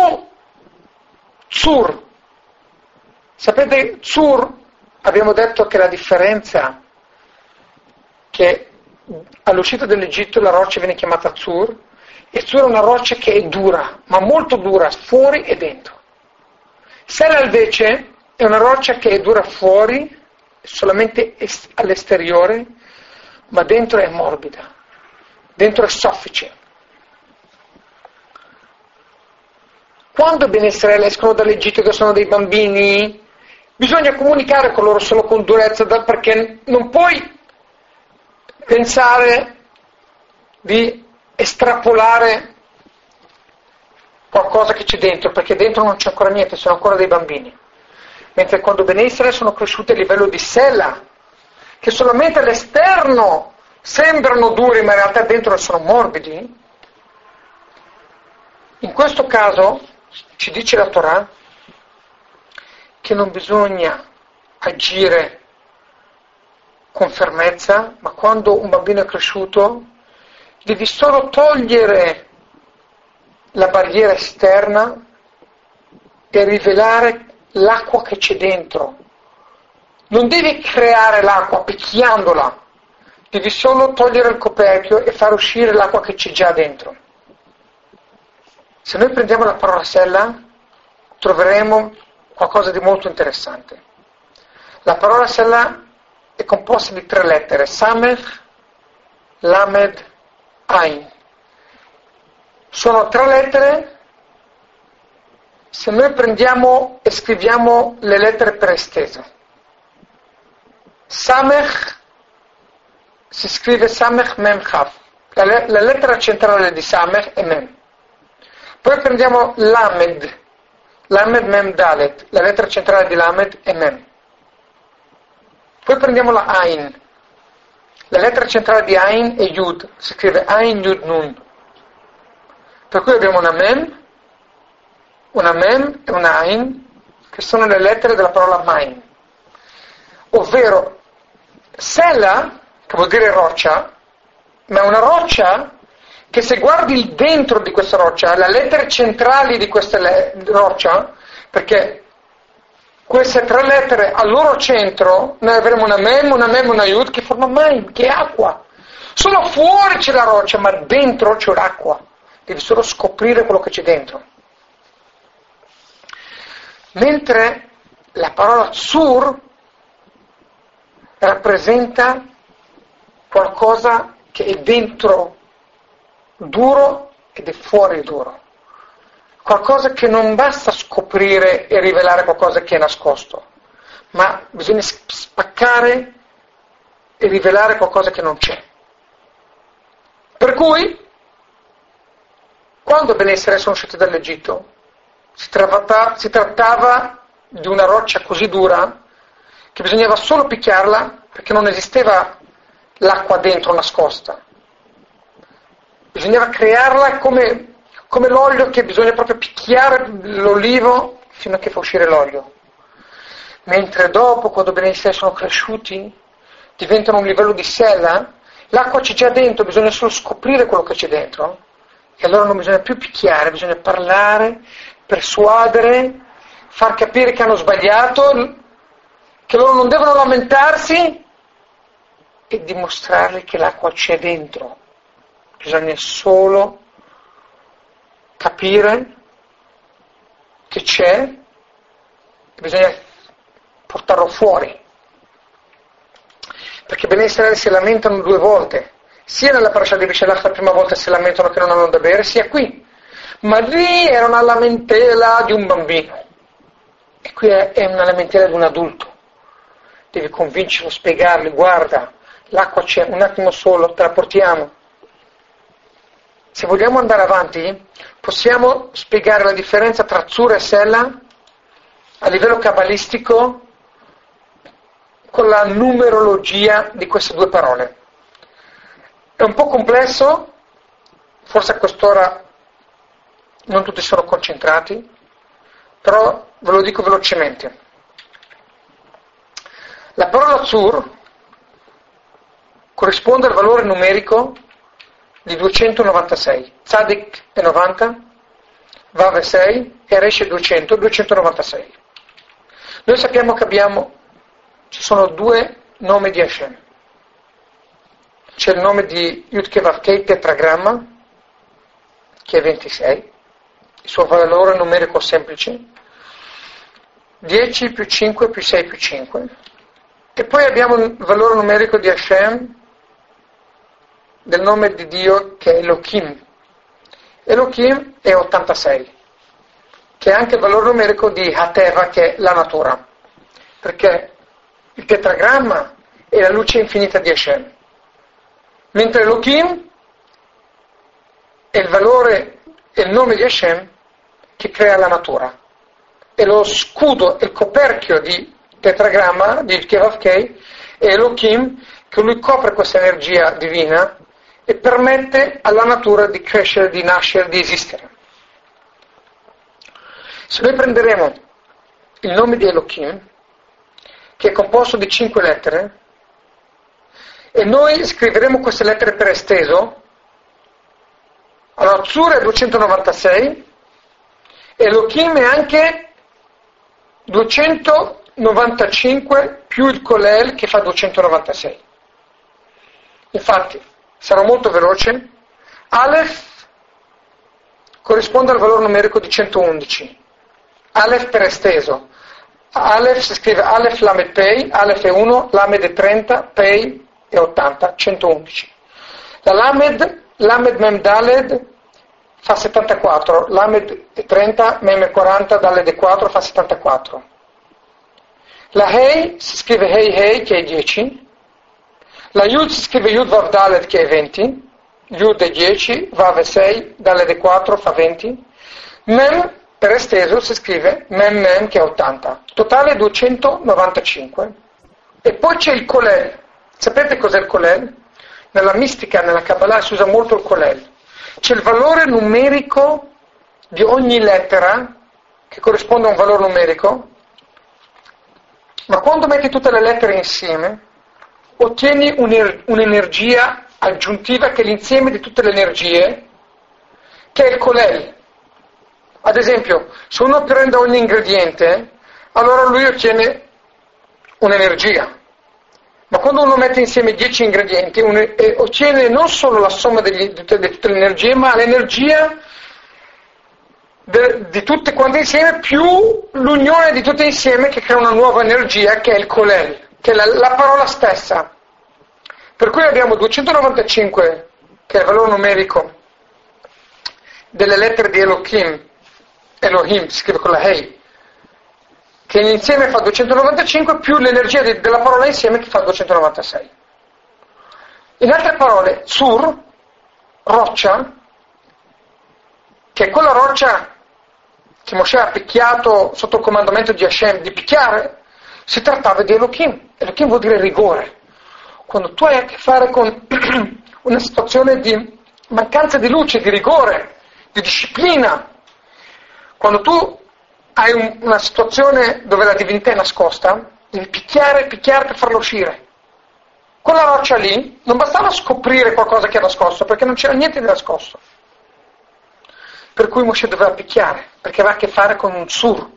Tzur. Sapete, Tzur, abbiamo detto che la differenza, che all'uscita dell'Egitto la roccia viene chiamata Tzur, e Tzur è una roccia che è dura, ma molto dura, fuori e dentro. Sela invece è una roccia che è dura fuori, solamente all'esteriore, ma dentro è morbida, dentro è soffice. Quando Bnei Israele escono dall'Egitto che sono dei bambini, bisogna comunicare con loro solo con durezza, perché non puoi pensare di estrapolare qualcosa che c'è dentro, perché dentro non c'è ancora niente, sono ancora dei bambini. Mentre quando Bnei Israele sono cresciuti a livello di sella, che solamente all'esterno sembrano duri, ma in realtà dentro sono morbidi, in questo caso ci dice la Torah che non bisogna agire con fermezza, ma quando un bambino è cresciuto devi solo togliere la barriera esterna e rivelare l'acqua che c'è dentro. Non devi creare l'acqua picchiandola, devi solo togliere il coperchio e far uscire l'acqua che c'è già dentro. Se noi prendiamo la parola sella, troveremo qualcosa di molto interessante. La parola sella è composta di 3 lettere, Samech, Lamed, Ain. Sono 3 lettere, se noi prendiamo e scriviamo le lettere per esteso. Samech si scrive Samech Mem Chaf, la lettera centrale di Samech è Mem. Poi prendiamo Lamed, Lamed Mem Dalet, la lettera centrale di Lamed è Mem. Poi prendiamo la Ain, la lettera centrale di Ain è Yud, si scrive Ain Yud Nun. Per cui abbiamo una Mem e una Ain, che sono le lettere della parola Main. Ovvero, Sela, che vuol dire roccia, ma è una roccia che se guardi il dentro di questa roccia, le lettere centrali di questa roccia, perché queste 3 lettere al loro centro, noi avremo una Mem, una Yud, che forma Main, che è acqua. Solo fuori c'è la roccia, ma dentro c'è l'acqua. Devi solo scoprire quello che c'è dentro. Mentre la parola Tzur rappresenta qualcosa che è dentro duro ed è fuori duro. Qualcosa che non basta scoprire e rivelare qualcosa che è nascosto, ma bisogna spaccare e rivelare qualcosa che non c'è. Per cui, quando Bnei Israele sono usciti dall'Egitto, si trattava di una roccia così dura che bisognava solo picchiarla, perché non esisteva l'acqua dentro nascosta. Bisognava crearla come l'olio, che bisogna proprio picchiare l'olivo fino a che fa uscire l'olio. Mentre dopo, quando Bnei Israele sono cresciuti, diventano un livello di sella, l'acqua c'è già dentro, bisogna solo scoprire quello che c'è dentro, e allora non bisogna più picchiare, bisogna parlare, persuadere, far capire che hanno sbagliato, che loro non devono lamentarsi, e dimostrargli che l'acqua c'è dentro. Bisogna solo capire che c'è e bisogna portarlo fuori. Perché Bnei Israele si lamentano 2 volte, sia nella parasha di Bishalach la prima volta si lamentano che non hanno da bere, sia qui. Ma lì era una lamentela di un bambino. E qui è una lamentela di un adulto. Devi convincerlo, spiegargli, guarda, l'acqua c'è, un attimo solo, te la portiamo. Se vogliamo andare avanti, possiamo spiegare la differenza tra Tzur e Sela a livello cabalistico con la numerologia di queste due parole. È un po' complesso, forse a quest'ora non tutti sono concentrati, però ve lo dico velocemente. La parola Tzur corrisponde al valore numerico di 296. Tzadik è 90, Vav è 6 e Resh è 200, 296. Noi sappiamo che ci sono due nomi di Hashem. C'è il nome di Yud-Kei Vav-Kei, tetragramma, che è 26, il suo valore numerico semplice, 10 più 5 più 6 più 5. E poi abbiamo il valore numerico di Hashem, del nome di Dio, che è Elohim. Elohim è 86, che è anche il valore numerico di Hateva, che è la natura, perché il tetragramma è la luce infinita di Hashem, mentre Elohim è il valore e il nome di Hashem che crea la natura. E lo scudo, il coperchio di tetragramma, di Kevavkei, è Elohim, che lui copre questa energia divina e permette alla natura di crescere, di nascere, di esistere. Se noi prenderemo il nome di Elohim, che è composto di 5 lettere, e noi scriveremo queste lettere per esteso, allora Tzur è 296, Elohim è anche 295 più il Kolel che fa 296. Infatti, sarò molto veloce, Aleph corrisponde al valore numerico di 111, Aleph per esteso. Aleph si scrive Aleph Lamed Pei, Aleph è 1, Lamed è 30, Pei è 80, 111. La Lamed Mem Daled fa 74, Lamed è 30, Mem è 40, Daled è 4, fa 74. La Hei si scrive Hei Hei, che è 10, la Yud si scrive Yud Vav Daled, che è 20, Yud è 10, Vav è 6, Daled è 4, fa 20, Mem per esteso si scrive Mem che è 80, totale 295. E poi c'è il Kolel. Sapete cos'è il Kolel? Nella mistica, nella Kabbalah si usa molto il Kolel. C'è il valore numerico di ogni lettera che corrisponde a un valore numerico, ma quando metti tutte le lettere insieme ottieni un'energia aggiuntiva che è l'insieme di tutte le energie, che è il Kolel. Ad esempio, se uno prende ogni ingrediente, allora lui ottiene un'energia. Ma quando uno mette insieme 10 ingredienti, ottiene non solo la somma di tutte le energie, ma l'energia di tutte quante insieme, più l'unione di tutte insieme che crea una nuova energia, che è il Kolel, che è la parola stessa. Per cui abbiamo 295, che è il valore numerico delle lettere di Elohim, si scrive con la Hei, che insieme fa 295 più l'energia della parola insieme che fa 296. In altre parole, Tzur, roccia, che è quella roccia che Mosè ha picchiato sotto il comandamento di Hashem di picchiare, si trattava di Elohim. Elohim vuol dire rigore. Quando tu hai a che fare con una situazione di mancanza di luce, di rigore, di disciplina, quando tu hai una situazione dove la divinità è nascosta, devi picchiare per farla uscire. Quella roccia lì non bastava scoprire qualcosa che è nascosto, perché non c'era niente di nascosto. Per cui Mosè doveva picchiare, perché aveva a che fare con un Tzur.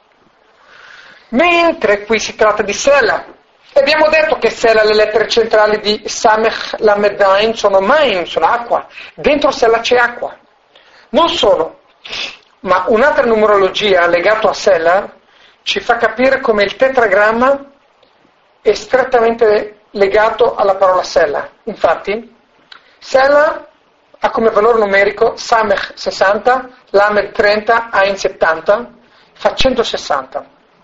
Mentre qui si tratta di Sela. E abbiamo detto che Sela, le lettere centrali di Samech Lamed Ain sono Maim, sono acqua. Dentro Sela c'è acqua. Non solo, ma un'altra numerologia legata a Sela ci fa capire come il tetragramma è strettamente legato alla parola Sela. Infatti, Sela ha come valore numerico Samech 60, Lamed 30, Ain 70, fa 160.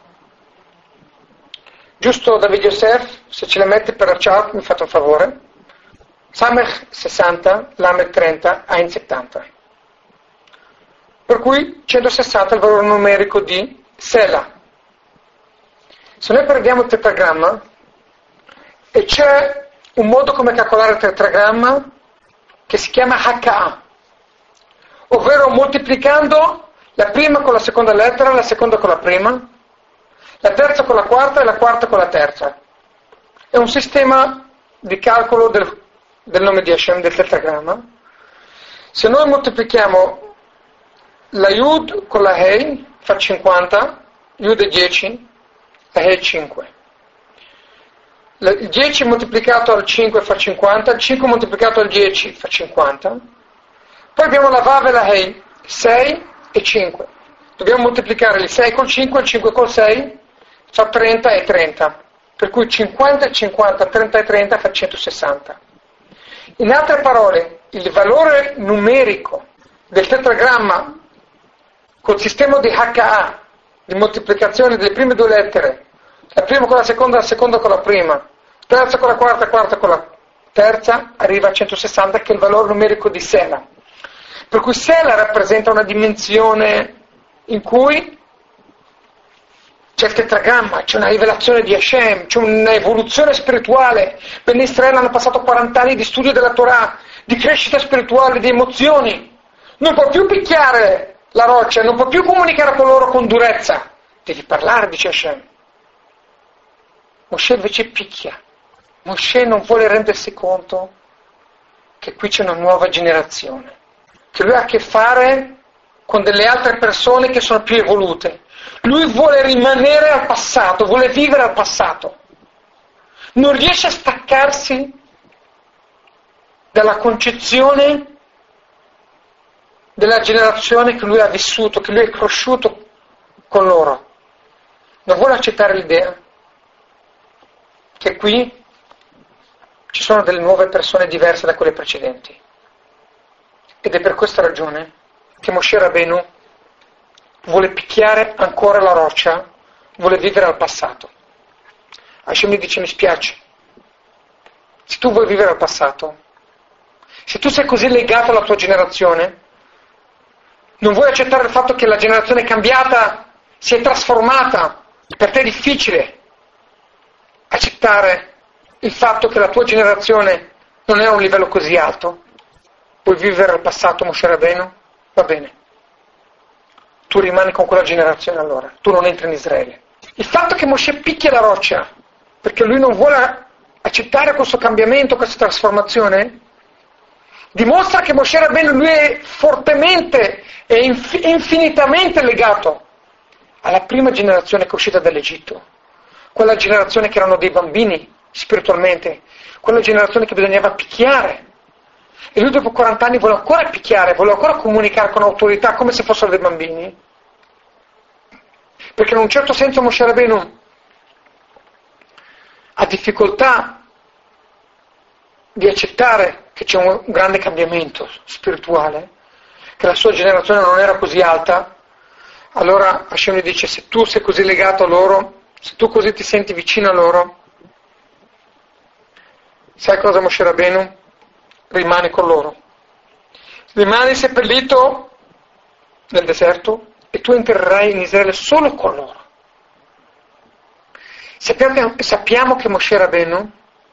giusto David Yosef, se ce la mette per la chat mi fate un favore. Samech 60, Lamed 30, Ain 70. Per cui 160 è il valore numerico di Sela. Se noi prendiamo il tetragramma, e c'è un modo come calcolare il tetragramma che si chiama HA, ovvero moltiplicando la prima con la seconda lettera, la seconda con la prima, la terza con la quarta e la quarta con la terza. È un sistema di calcolo del nome di Hashem, del tetragramma. Se noi moltiplichiamo la Yud con la Hei fa 50, Yud è 10, la Hei 5. Il 10 moltiplicato al 5 fa 50, il 5 moltiplicato al 10 fa 50. Poi abbiamo la Vav e la Hei, 6 e 5. Dobbiamo moltiplicare il 6 col 5, il 5 col 6 fa 30 e 30. Per cui 50 e 50, 30 e 30 fa 160. In altre parole, il valore numerico del tetragramma col sistema di HA, di moltiplicazione delle prime due lettere, la prima con la seconda con la prima, terza con la quarta, quarta con la terza, arriva a 160, che è il valore numerico di Sela. Per cui Sela rappresenta una dimensione in cui c'è il tetragramma, c'è una rivelazione di Hashem, c'è un'evoluzione spirituale. Ben Israele hanno passato 40 anni di studio della Torah, di crescita spirituale, di emozioni. Non può più picchiare la roccia, non può più comunicare con loro con durezza. Devi parlare, dice Hashem. Mosè invece picchia. Mosè non vuole rendersi conto che qui c'è una nuova generazione, che lui ha a che fare con delle altre persone che sono più evolute. Lui vuole rimanere al passato, vuole vivere al passato. Non riesce a staccarsi dalla concezione della generazione che lui ha vissuto, che lui è cresciuto con loro. Non vuole accettare l'idea che qui ci sono delle nuove persone diverse da quelle precedenti. Ed è per questa ragione che Moshe Rabbeinu vuole picchiare ancora la roccia, vuole vivere al passato. Hashem mi dice: mi spiace, se tu vuoi vivere al passato, se tu sei così legato alla tua generazione, non vuoi accettare il fatto che la generazione è cambiata, si è trasformata, per te è difficile accettare il fatto che la tua generazione non è a un livello così alto, vuoi vivere al passato, Moshe Rabbeinu? Va bene. Tu rimani con quella generazione allora, tu non entri in Israele. Il fatto che Mosè picchia la roccia, perché lui non vuole accettare questo cambiamento, questa trasformazione, dimostra che Mosè Rabbeinu lui è fortemente e infinitamente legato alla prima generazione che è uscita dall'Egitto, quella generazione che erano dei bambini spiritualmente, quella generazione che bisognava picchiare. E lui dopo 40 anni vuole ancora picchiare, vuole ancora comunicare con autorità come se fossero dei bambini. Perché in un certo senso Moshe Rabbeinu ha difficoltà di accettare che c'è un grande cambiamento spirituale, che la sua generazione non era così alta. Allora Hashem gli dice: se tu sei così legato a loro, se tu così ti senti vicino a loro, sai cosa, Moshe Rabbeinu? Rimani con loro, rimani seppellito nel deserto e tu entrerai in Israele solo con loro. Sappiamo che Moshe Rabbeinu,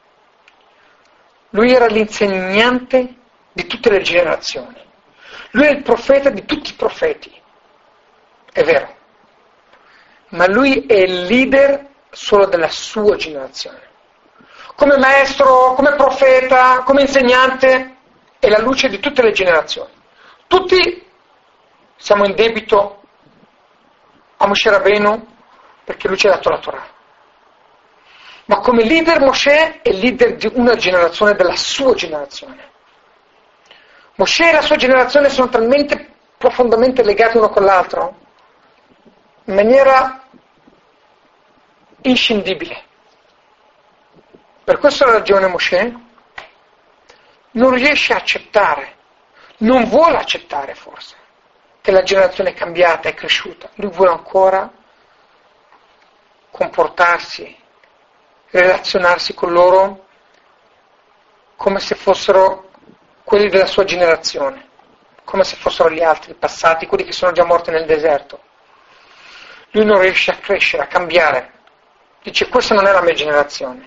lui era l'insegnante di tutte le generazioni, lui è il profeta di tutti i profeti, è vero, ma lui è il leader solo della sua generazione. Come maestro, come profeta, come insegnante, è la luce di tutte le generazioni. Tutti siamo in debito a Moshe Rabbeinu perché lui ci ha dato la Torah. Ma come leader Moshe è leader di una generazione, della sua generazione. Moshe e la sua generazione sono talmente profondamente legati uno con l'altro in maniera inscindibile. Per questa ragione Mosè non riesce a accettare, non vuole accettare forse, che la generazione è cambiata, è cresciuta. Lui vuole ancora comportarsi relazionarsi con loro come se fossero quelli della sua generazione, come se fossero gli altri passati, quelli che sono già morti nel deserto. Lui non riesce a crescere, a cambiare. Dice: questa non è la mia generazione.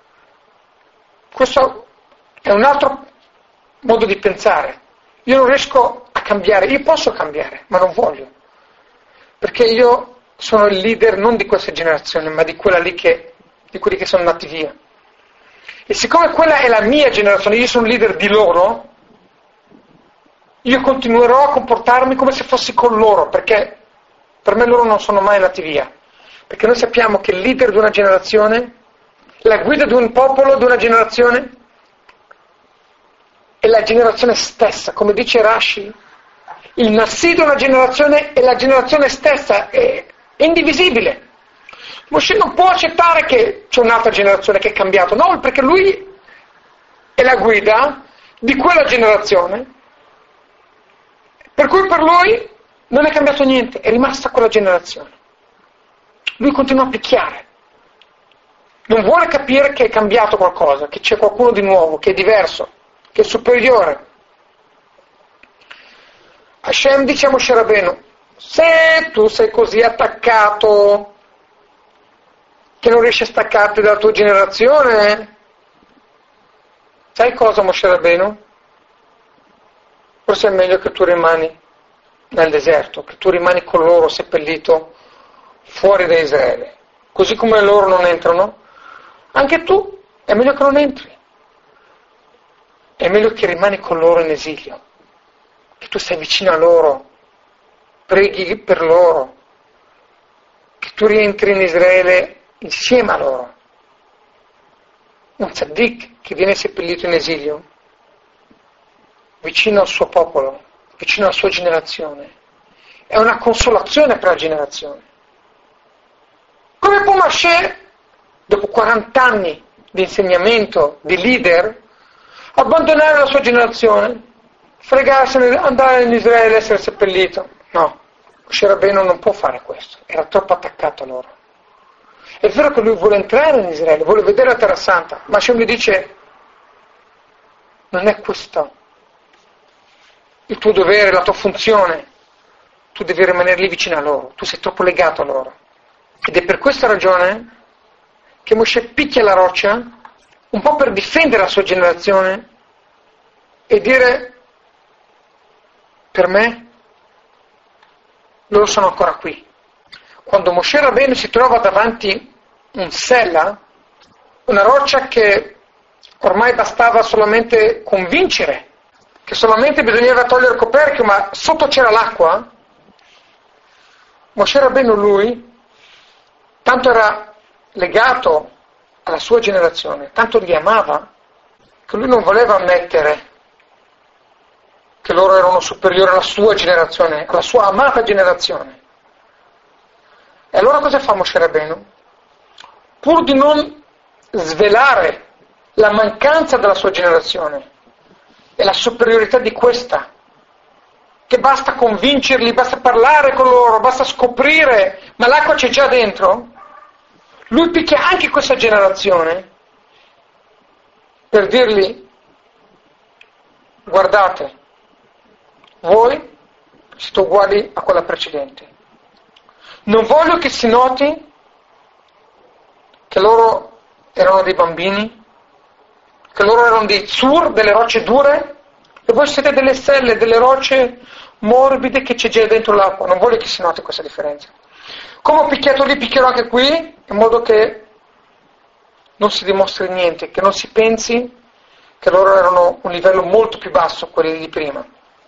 Questo è un altro modo di pensare. Io non riesco a cambiare, io posso cambiare, ma non voglio. Perché io sono il leader non di questa generazione, ma di quella lì di quelli che sono nati via. E siccome quella è la mia generazione, io sono leader di loro, io continuerò a comportarmi come se fossi con loro, perché per me loro non sono mai nati via. Perché noi sappiamo che il leader di una generazione, la guida di un popolo, di una generazione, è la generazione stessa. Come dice Rashi, il Nassi di una generazione è la generazione stessa, è indivisibile. Mosè non può accettare che c'è un'altra generazione che è cambiata, no, perché lui è la guida di quella generazione, per cui per lui non è cambiato niente, è rimasta quella generazione. Lui continua a picchiare, non vuole capire che è cambiato qualcosa, che c'è qualcuno di nuovo, che è diverso, che è superiore. Hashem dice a Moshe Rabbeinu: se tu sei così attaccato che non riesci a staccarti dalla tua generazione, sai cosa, Moshe Rabbeinu? Forse è meglio che tu rimani nel deserto, che tu rimani con loro seppellito fuori da Israele. Così come loro non entrano, anche tu è meglio che non entri. È meglio che rimani con loro in esilio, che tu stai vicino a loro, preghi per loro, che tu rientri in Israele insieme a loro. Un tzaddik che viene seppellito in esilio, vicino al suo popolo, vicino alla sua generazione, è una consolazione per la generazione. Come può Mosè, dopo 40 anni di insegnamento, di leader, abbandonare la sua generazione, fregarsene, andare in Israele e essere seppellito? No, Moshe Rabbeinu non può fare questo, era troppo attaccato a loro. È vero che lui vuole entrare in Israele, vuole vedere la Terra Santa, ma Hashem gli dice: non è questo il tuo dovere, la tua funzione, tu devi rimanere lì vicino a loro, tu sei troppo legato a loro. Ed è per questa ragione che Mosè picchia la roccia, un po' per difendere la sua generazione e dire: per me loro sono ancora qui. Quando Moshe Rabbeinu si trova davanti un sella, una roccia che ormai bastava solamente convincere, che solamente bisognava togliere il coperchio, ma sotto c'era l'acqua, Moshe Rabbeinu lui, tanto era legato alla sua generazione, tanto li amava, che lui non voleva ammettere che loro erano superiori alla sua generazione, alla sua amata generazione. E allora cosa fa Moshe Rabbeinu? Pur di non svelare la mancanza della sua generazione e la superiorità di questa, che basta convincerli, basta parlare con loro, basta scoprire, ma l'acqua c'è già dentro, lui picchia anche questa generazione per dirgli: guardate, voi siete uguali a quella precedente. Non voglio che si noti che loro erano dei bambini, che loro erano dei tzur, delle rocce dure, e voi siete delle stelle, delle rocce morbide che c'è già dentro l'acqua. Non voglio che si noti questa differenza. Come ho picchiato lì, picchierò anche qui, in modo che non si dimostri niente, che non si pensi che loro erano un livello molto più basso, quelli di prima.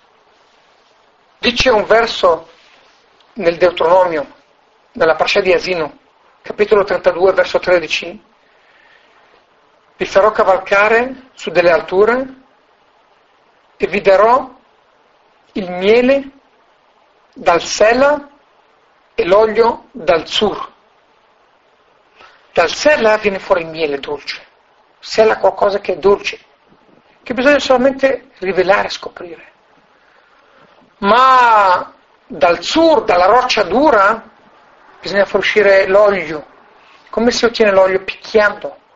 Dice un verso nel Deuteronomio, nella Parasha di Asinu, capitolo 32, verso 13: vi farò cavalcare su delle alture e vi darò il miele dal Sela e l'olio dal Zur. Dal Sela viene fuori il miele dolce, Sela qualcosa che è dolce, che bisogna solamente rivelare e scoprire. Ma dal Zur, dalla roccia dura, bisogna far uscire l'olio. Come si ottiene l'olio? Picchiando.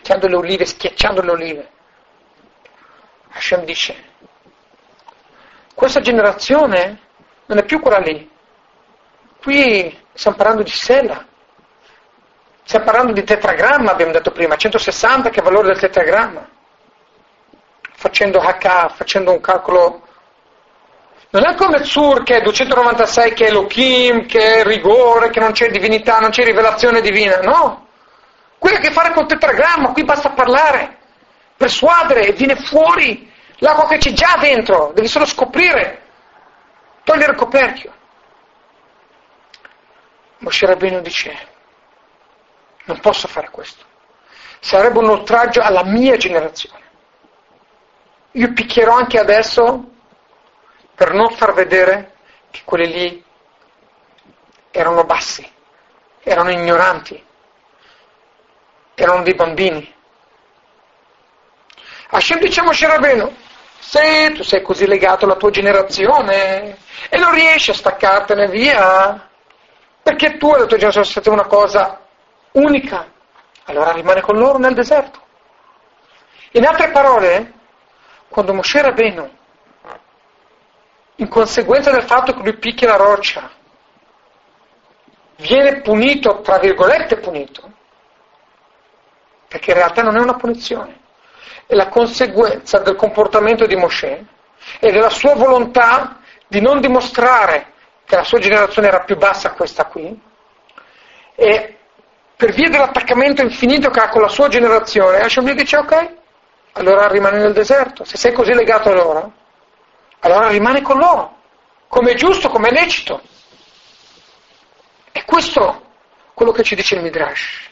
picchiando le olive, schiacciando le olive. Hashem dice, questa generazione non è più quella lì. Qui stiamo parlando di Sela. Stiamo parlando di tetragramma, abbiamo detto prima, 160 che è il valore del tetragramma. Facendo HK, facendo un calcolo. Non è come Zur che è 296, che è Elohim, che è rigore, che non c'è divinità, non c'è rivelazione divina, no. Qui ha a che fare col tetragramma, qui basta parlare, persuadere, e viene fuori l'acqua che c'è già dentro, devi solo scoprire, togliere il coperchio. Moshe Rabbeinu dice, non posso fare questo, sarebbe un oltraggio alla mia generazione. Io picchierò anche adesso per non far vedere che quelli lì erano bassi, erano ignoranti, erano dei bambini. Hashem dice a Moshe Rabbeinu, se tu sei così legato alla tua generazione e non riesci a staccartene via, perché tu e la tua generazione sono state una cosa unica, allora rimane con loro nel deserto. In altre parole, quando Moshe Rabbeinu, in conseguenza del fatto che lui picchia la roccia, viene punito, tra virgolette punito, perché in realtà non è una punizione, è la conseguenza del comportamento di Moshe e della sua volontà di non dimostrare che la sua generazione era più bassa a questa qui, e per via dell'attaccamento infinito che ha con la sua generazione, Hashem gli dice ok, allora rimani nel deserto, se sei così legato a loro, allora rimani con loro, come è giusto, come è lecito. E questo è quello che ci dice il Midrash.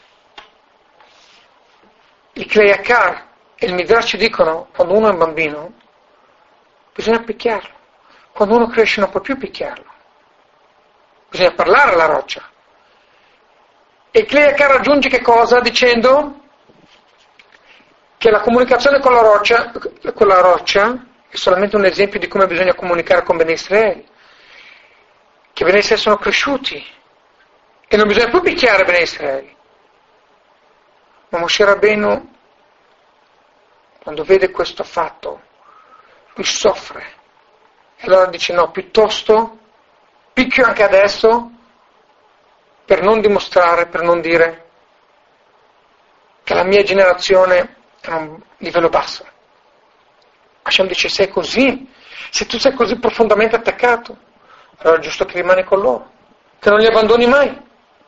Il Kleyakar e il Midrash ci dicono, quando uno è un bambino, bisogna picchiarlo. Quando uno cresce non può più picchiarlo. Bisogna parlare alla roccia. E il Kleyakar aggiunge che cosa? Dicendo che la comunicazione con la roccia è solamente un esempio di come bisogna comunicare con Bnei Israele, che Bnei Israele sono cresciuti e non bisogna più picchiare Bnei Israele. Ma Moshe Rabbeinu, quando vede questo fatto, lui soffre e allora dice no, piuttosto picchio anche adesso per non dimostrare, per non dire che la mia generazione è a un livello basso. Hashem dice, sei così, se tu sei così profondamente attaccato, allora è giusto che rimani con loro, che non li abbandoni mai.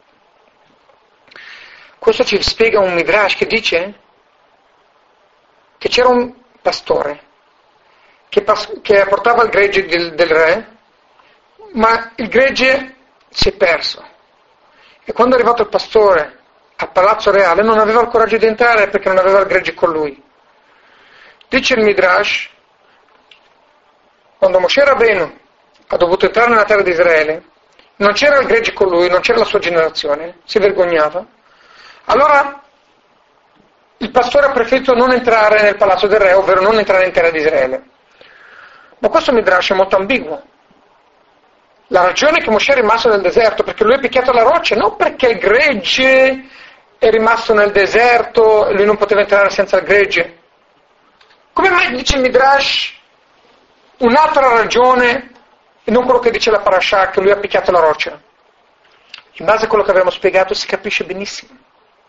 Questo ci spiega un Midrash che dice che c'era un pastore che portava il gregge del re, ma il gregge si è perso. E quando è arrivato il pastore al palazzo reale non aveva il coraggio di entrare perché non aveva il gregge con lui. Dice il Midrash, quando Moshe Rabbeinu ha dovuto entrare nella terra di Israele, non c'era il gregge con lui, non c'era la sua generazione, si vergognava, allora il pastore ha preferito non entrare nel palazzo del re, ovvero non entrare in terra di Israele. Ma questo Midrash è molto ambiguo. La ragione è che Moshe è rimasto nel deserto perché lui ha picchiato la roccia, non perché il gregge è rimasto nel deserto e lui non poteva entrare senza il gregge. Come mai dice il Midrash un'altra ragione e non quello che dice la Parashah, che lui ha picchiato la roccia? In base a quello che abbiamo spiegato si capisce benissimo.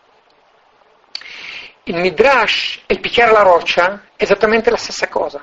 Il Midrash e il picchiare la roccia è esattamente la stessa cosa.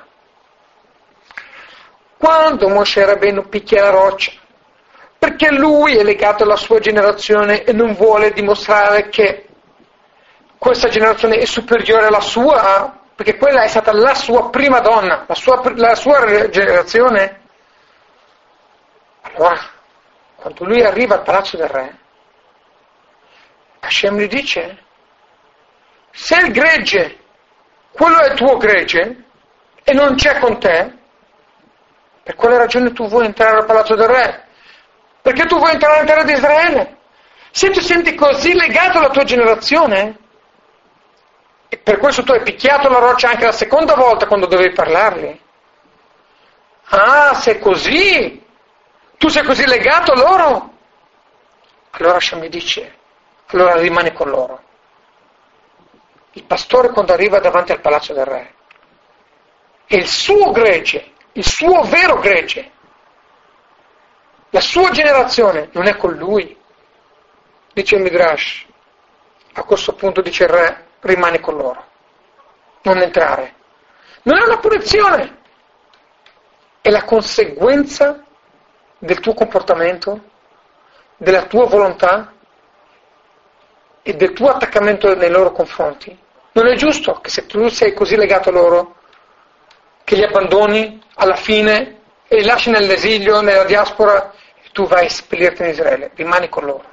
Quando Moshe Rabbeinu picchia la roccia, perché lui è legato alla sua generazione e non vuole dimostrare che questa generazione è superiore alla sua, perché quella è stata la sua prima donna, la sua generazione. Allora, quando lui arriva al palazzo del re, Hashem gli dice, se il gregge, quello è il tuo gregge, e non c'è con te, per quale ragione tu vuoi entrare al palazzo del re? Perché tu vuoi entrare in terra di Israele? Se tu senti così legato alla tua generazione, e per questo tu hai picchiato la roccia anche la seconda volta quando dovevi parlargli. Ah, se così, tu sei così legato a loro, allora Hashem mi dice, allora rimani con loro. il pastore quando arriva davanti al palazzo del re, e il suo gregge, il suo vero gregge, la sua generazione non è con lui, dice il Midrash. A questo punto dice il re, rimani con loro, non entrare. Non è una punizione, è la conseguenza del tuo comportamento, della tua volontà e del tuo attaccamento nei loro confronti. Non è giusto che se tu sei così legato a loro, che li abbandoni alla fine e li lasci nell'esilio, nella diaspora, e tu vai a seppellirti in Israele, rimani con loro.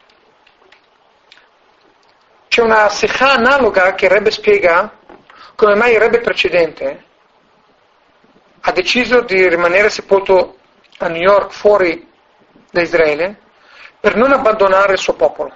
C'è una Sikha analoga che il Rebbe spiega come mai il Rebbe precedente ha deciso di rimanere sepolto a New York fuori da Israele per non abbandonare il suo popolo,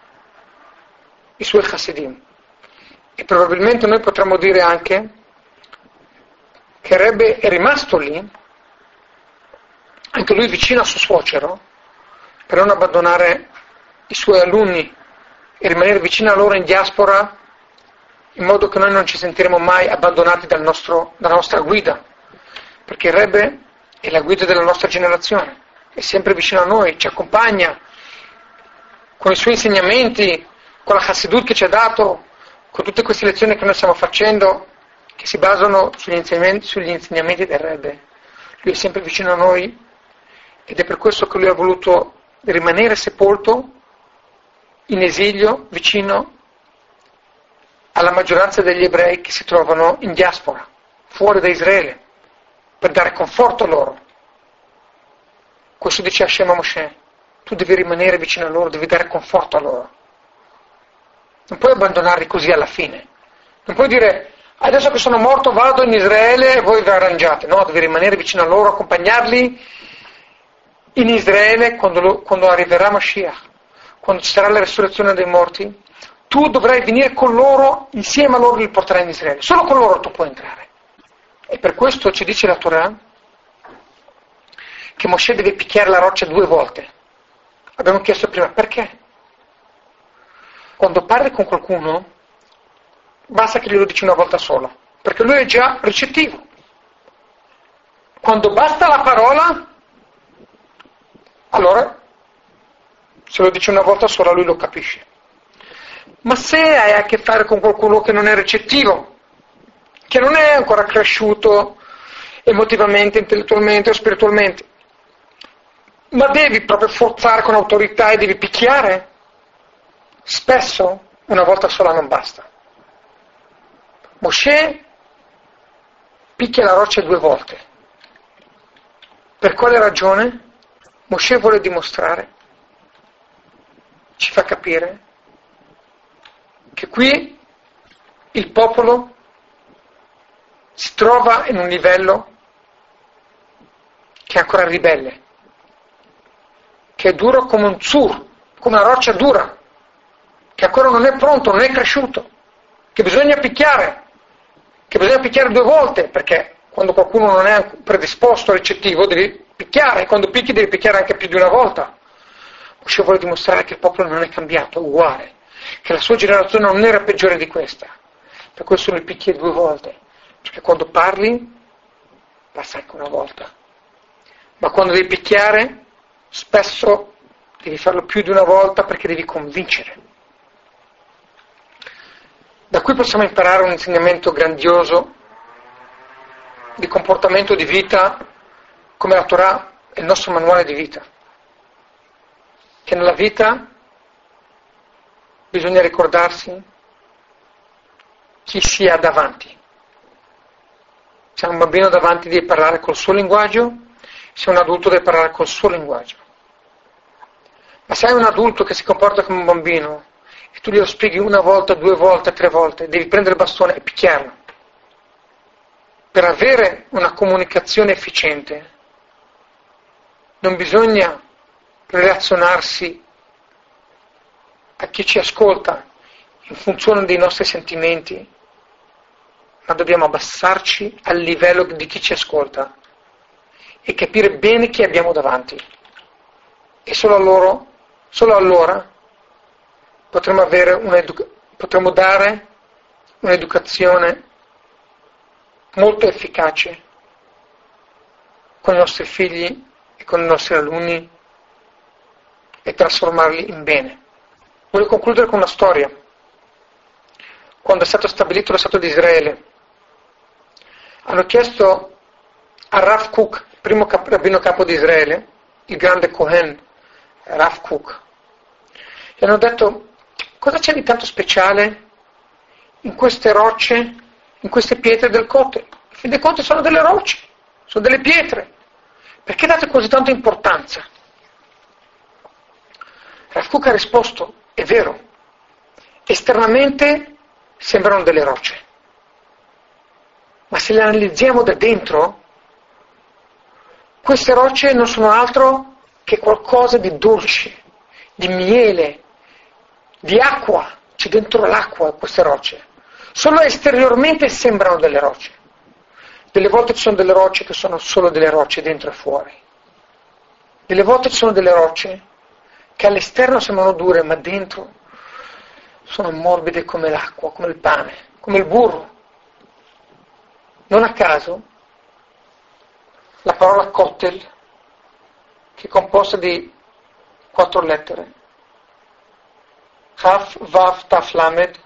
i suoi Hasidim. E probabilmente noi potremmo dire anche che il Rebbe è rimasto lì, anche lui vicino al suo suocero, per non abbandonare i suoi alunni e rimanere vicino a loro in diaspora, in modo che noi non ci sentiremo mai abbandonati dalla nostra guida, perché il Rebbe è la guida della nostra generazione, è sempre vicino a noi, ci accompagna con i suoi insegnamenti, con la Chassidut che ci ha dato, con tutte queste lezioni che noi stiamo facendo, che si basano sugli insegnamenti del Rebbe. Lui è sempre vicino a noi ed è per questo che lui ha voluto rimanere sepolto in esilio vicino alla maggioranza degli ebrei che si trovano in diaspora, fuori da Israele, per dare conforto a loro. Questo dice Hashem a Moshe, tu devi rimanere vicino a loro, devi dare conforto a loro. Non puoi abbandonarli così alla fine. Non puoi dire, adesso che sono morto vado in Israele e voi vi arrangiate. No, devi rimanere vicino a loro, accompagnarli in Israele quando arriverà Mashiach, quando ci sarà la resurrezione dei morti. Tu dovrai venire con loro, insieme a loro li porterai in Israele. Solo con loro tu puoi entrare. E per questo ci dice la Torah che Mosè deve picchiare la roccia 2 volte. Abbiamo chiesto prima perché. Quando parli con qualcuno basta che glielo dici una volta sola, perché lui è già ricettivo. Quando basta la parola, allora se lo dici una volta sola lui lo capisce. Ma se hai a che fare con qualcuno che non è ricettivo, che non è ancora cresciuto emotivamente, intellettualmente o spiritualmente, ma devi proprio forzare con autorità e devi picchiare, spesso una volta sola non basta. Mosè picchia la roccia 2 volte. Per quale ragione? Mosè vuole dimostrare, ci fa capire, che qui il popolo si trova in un livello che è ancora ribelle, che è duro come un tzur, come una roccia dura, che ancora non è pronto, non è cresciuto, che bisogna picchiare 2 volte, perché quando qualcuno non è predisposto, ricettivo, devi picchiare, e quando picchi devi picchiare anche più di una volta. Mosè vuole dimostrare che il popolo non è cambiato, è uguale, che la sua generazione non era peggiore di questa, per questo lui picchia 2 volte, perché quando parli passa anche una volta, ma quando devi picchiare spesso devi farlo più di una volta perché devi convincere. Da qui possiamo imparare un insegnamento grandioso di comportamento di vita, come la Torah è il nostro manuale di vita, che nella vita bisogna ricordarsi chi si ha davanti. Se hai un bambino davanti devi parlare col suo linguaggio, se un adulto deve parlare col suo linguaggio. Ma se hai un adulto che si comporta come un bambino e tu glielo spieghi 1 volta, 2 volte, 3 volte, devi prendere il bastone e picchiarlo. Per avere una comunicazione efficiente non bisogna relazionarsi a chi ci ascolta in funzione dei nostri sentimenti, ma dobbiamo abbassarci al livello di chi ci ascolta e capire bene chi abbiamo davanti. E solo allora potremo dare un'educazione molto efficace con i nostri figli e con i nostri alunni e trasformarli in bene. Voglio concludere con una storia. Quando è stato stabilito lo Stato di Israele, hanno chiesto a Rav Kook, primo rabbino capo di Israele, il grande Cohen Rav Kook, gli hanno detto: cosa c'è di tanto speciale in queste rocce, in queste pietre del Kotel? In fin dei conti sono delle rocce, sono delle pietre. Perché date così tanta importanza? Rav Kook ha risposto: è vero, esternamente sembrano delle rocce, ma se le analizziamo da dentro, queste rocce non sono altro che qualcosa di dolce, di miele, di acqua. C'è dentro l'acqua queste rocce. Solo esteriormente sembrano delle rocce. Delle volte ci sono delle rocce che sono solo delle rocce dentro e fuori. Delle volte ci sono delle rocce che all'esterno sembrano dure, ma dentro sono morbide come l'acqua, come il pane, come il burro. Non a caso la parola Kotel, che è composta di 4 lettere, Chaf, Vav, Taf, Lamed,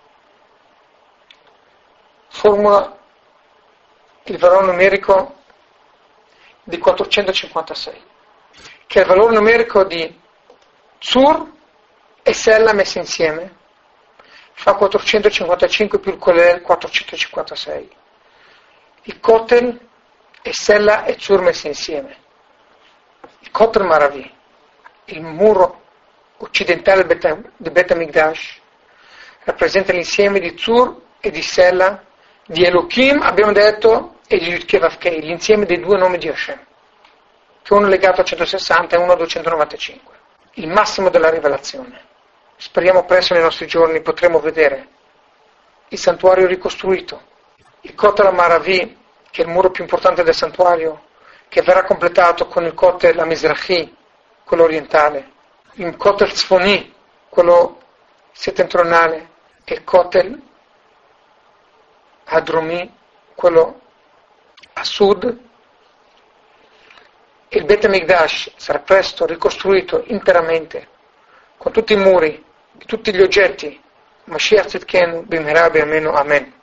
formula il valore numerico di 456, che è il valore numerico di Tzur e Sella messi insieme, fa 455 più il Kolel 456. Il Kotel e Sella e Tzur messi insieme. Il Kotel Maravi, il muro occidentale di Bet HaMikdash, rappresenta l'insieme di Tzur e di Sella, di Elohim, abbiamo detto, e di Yud Kei Vav Kei, l'insieme dei 2 nomi di Hashem, che uno è legato a 160 e uno a 295. Il massimo della rivelazione. Speriamo presto nei nostri giorni potremo vedere il santuario ricostruito, il Kotel Maravi, che è il muro più importante del santuario, che verrà completato con il Kotel Mizrahi, quello orientale, il Kotel Tzfoni, quello settentrionale, e il Kotel Hadromi, quello a sud. Il Bet HaMikdash sarà presto ricostruito interamente, con tutti i muri, tutti gli oggetti. Mashiach Tzidkenu b'mehera b'yameinu. Amen.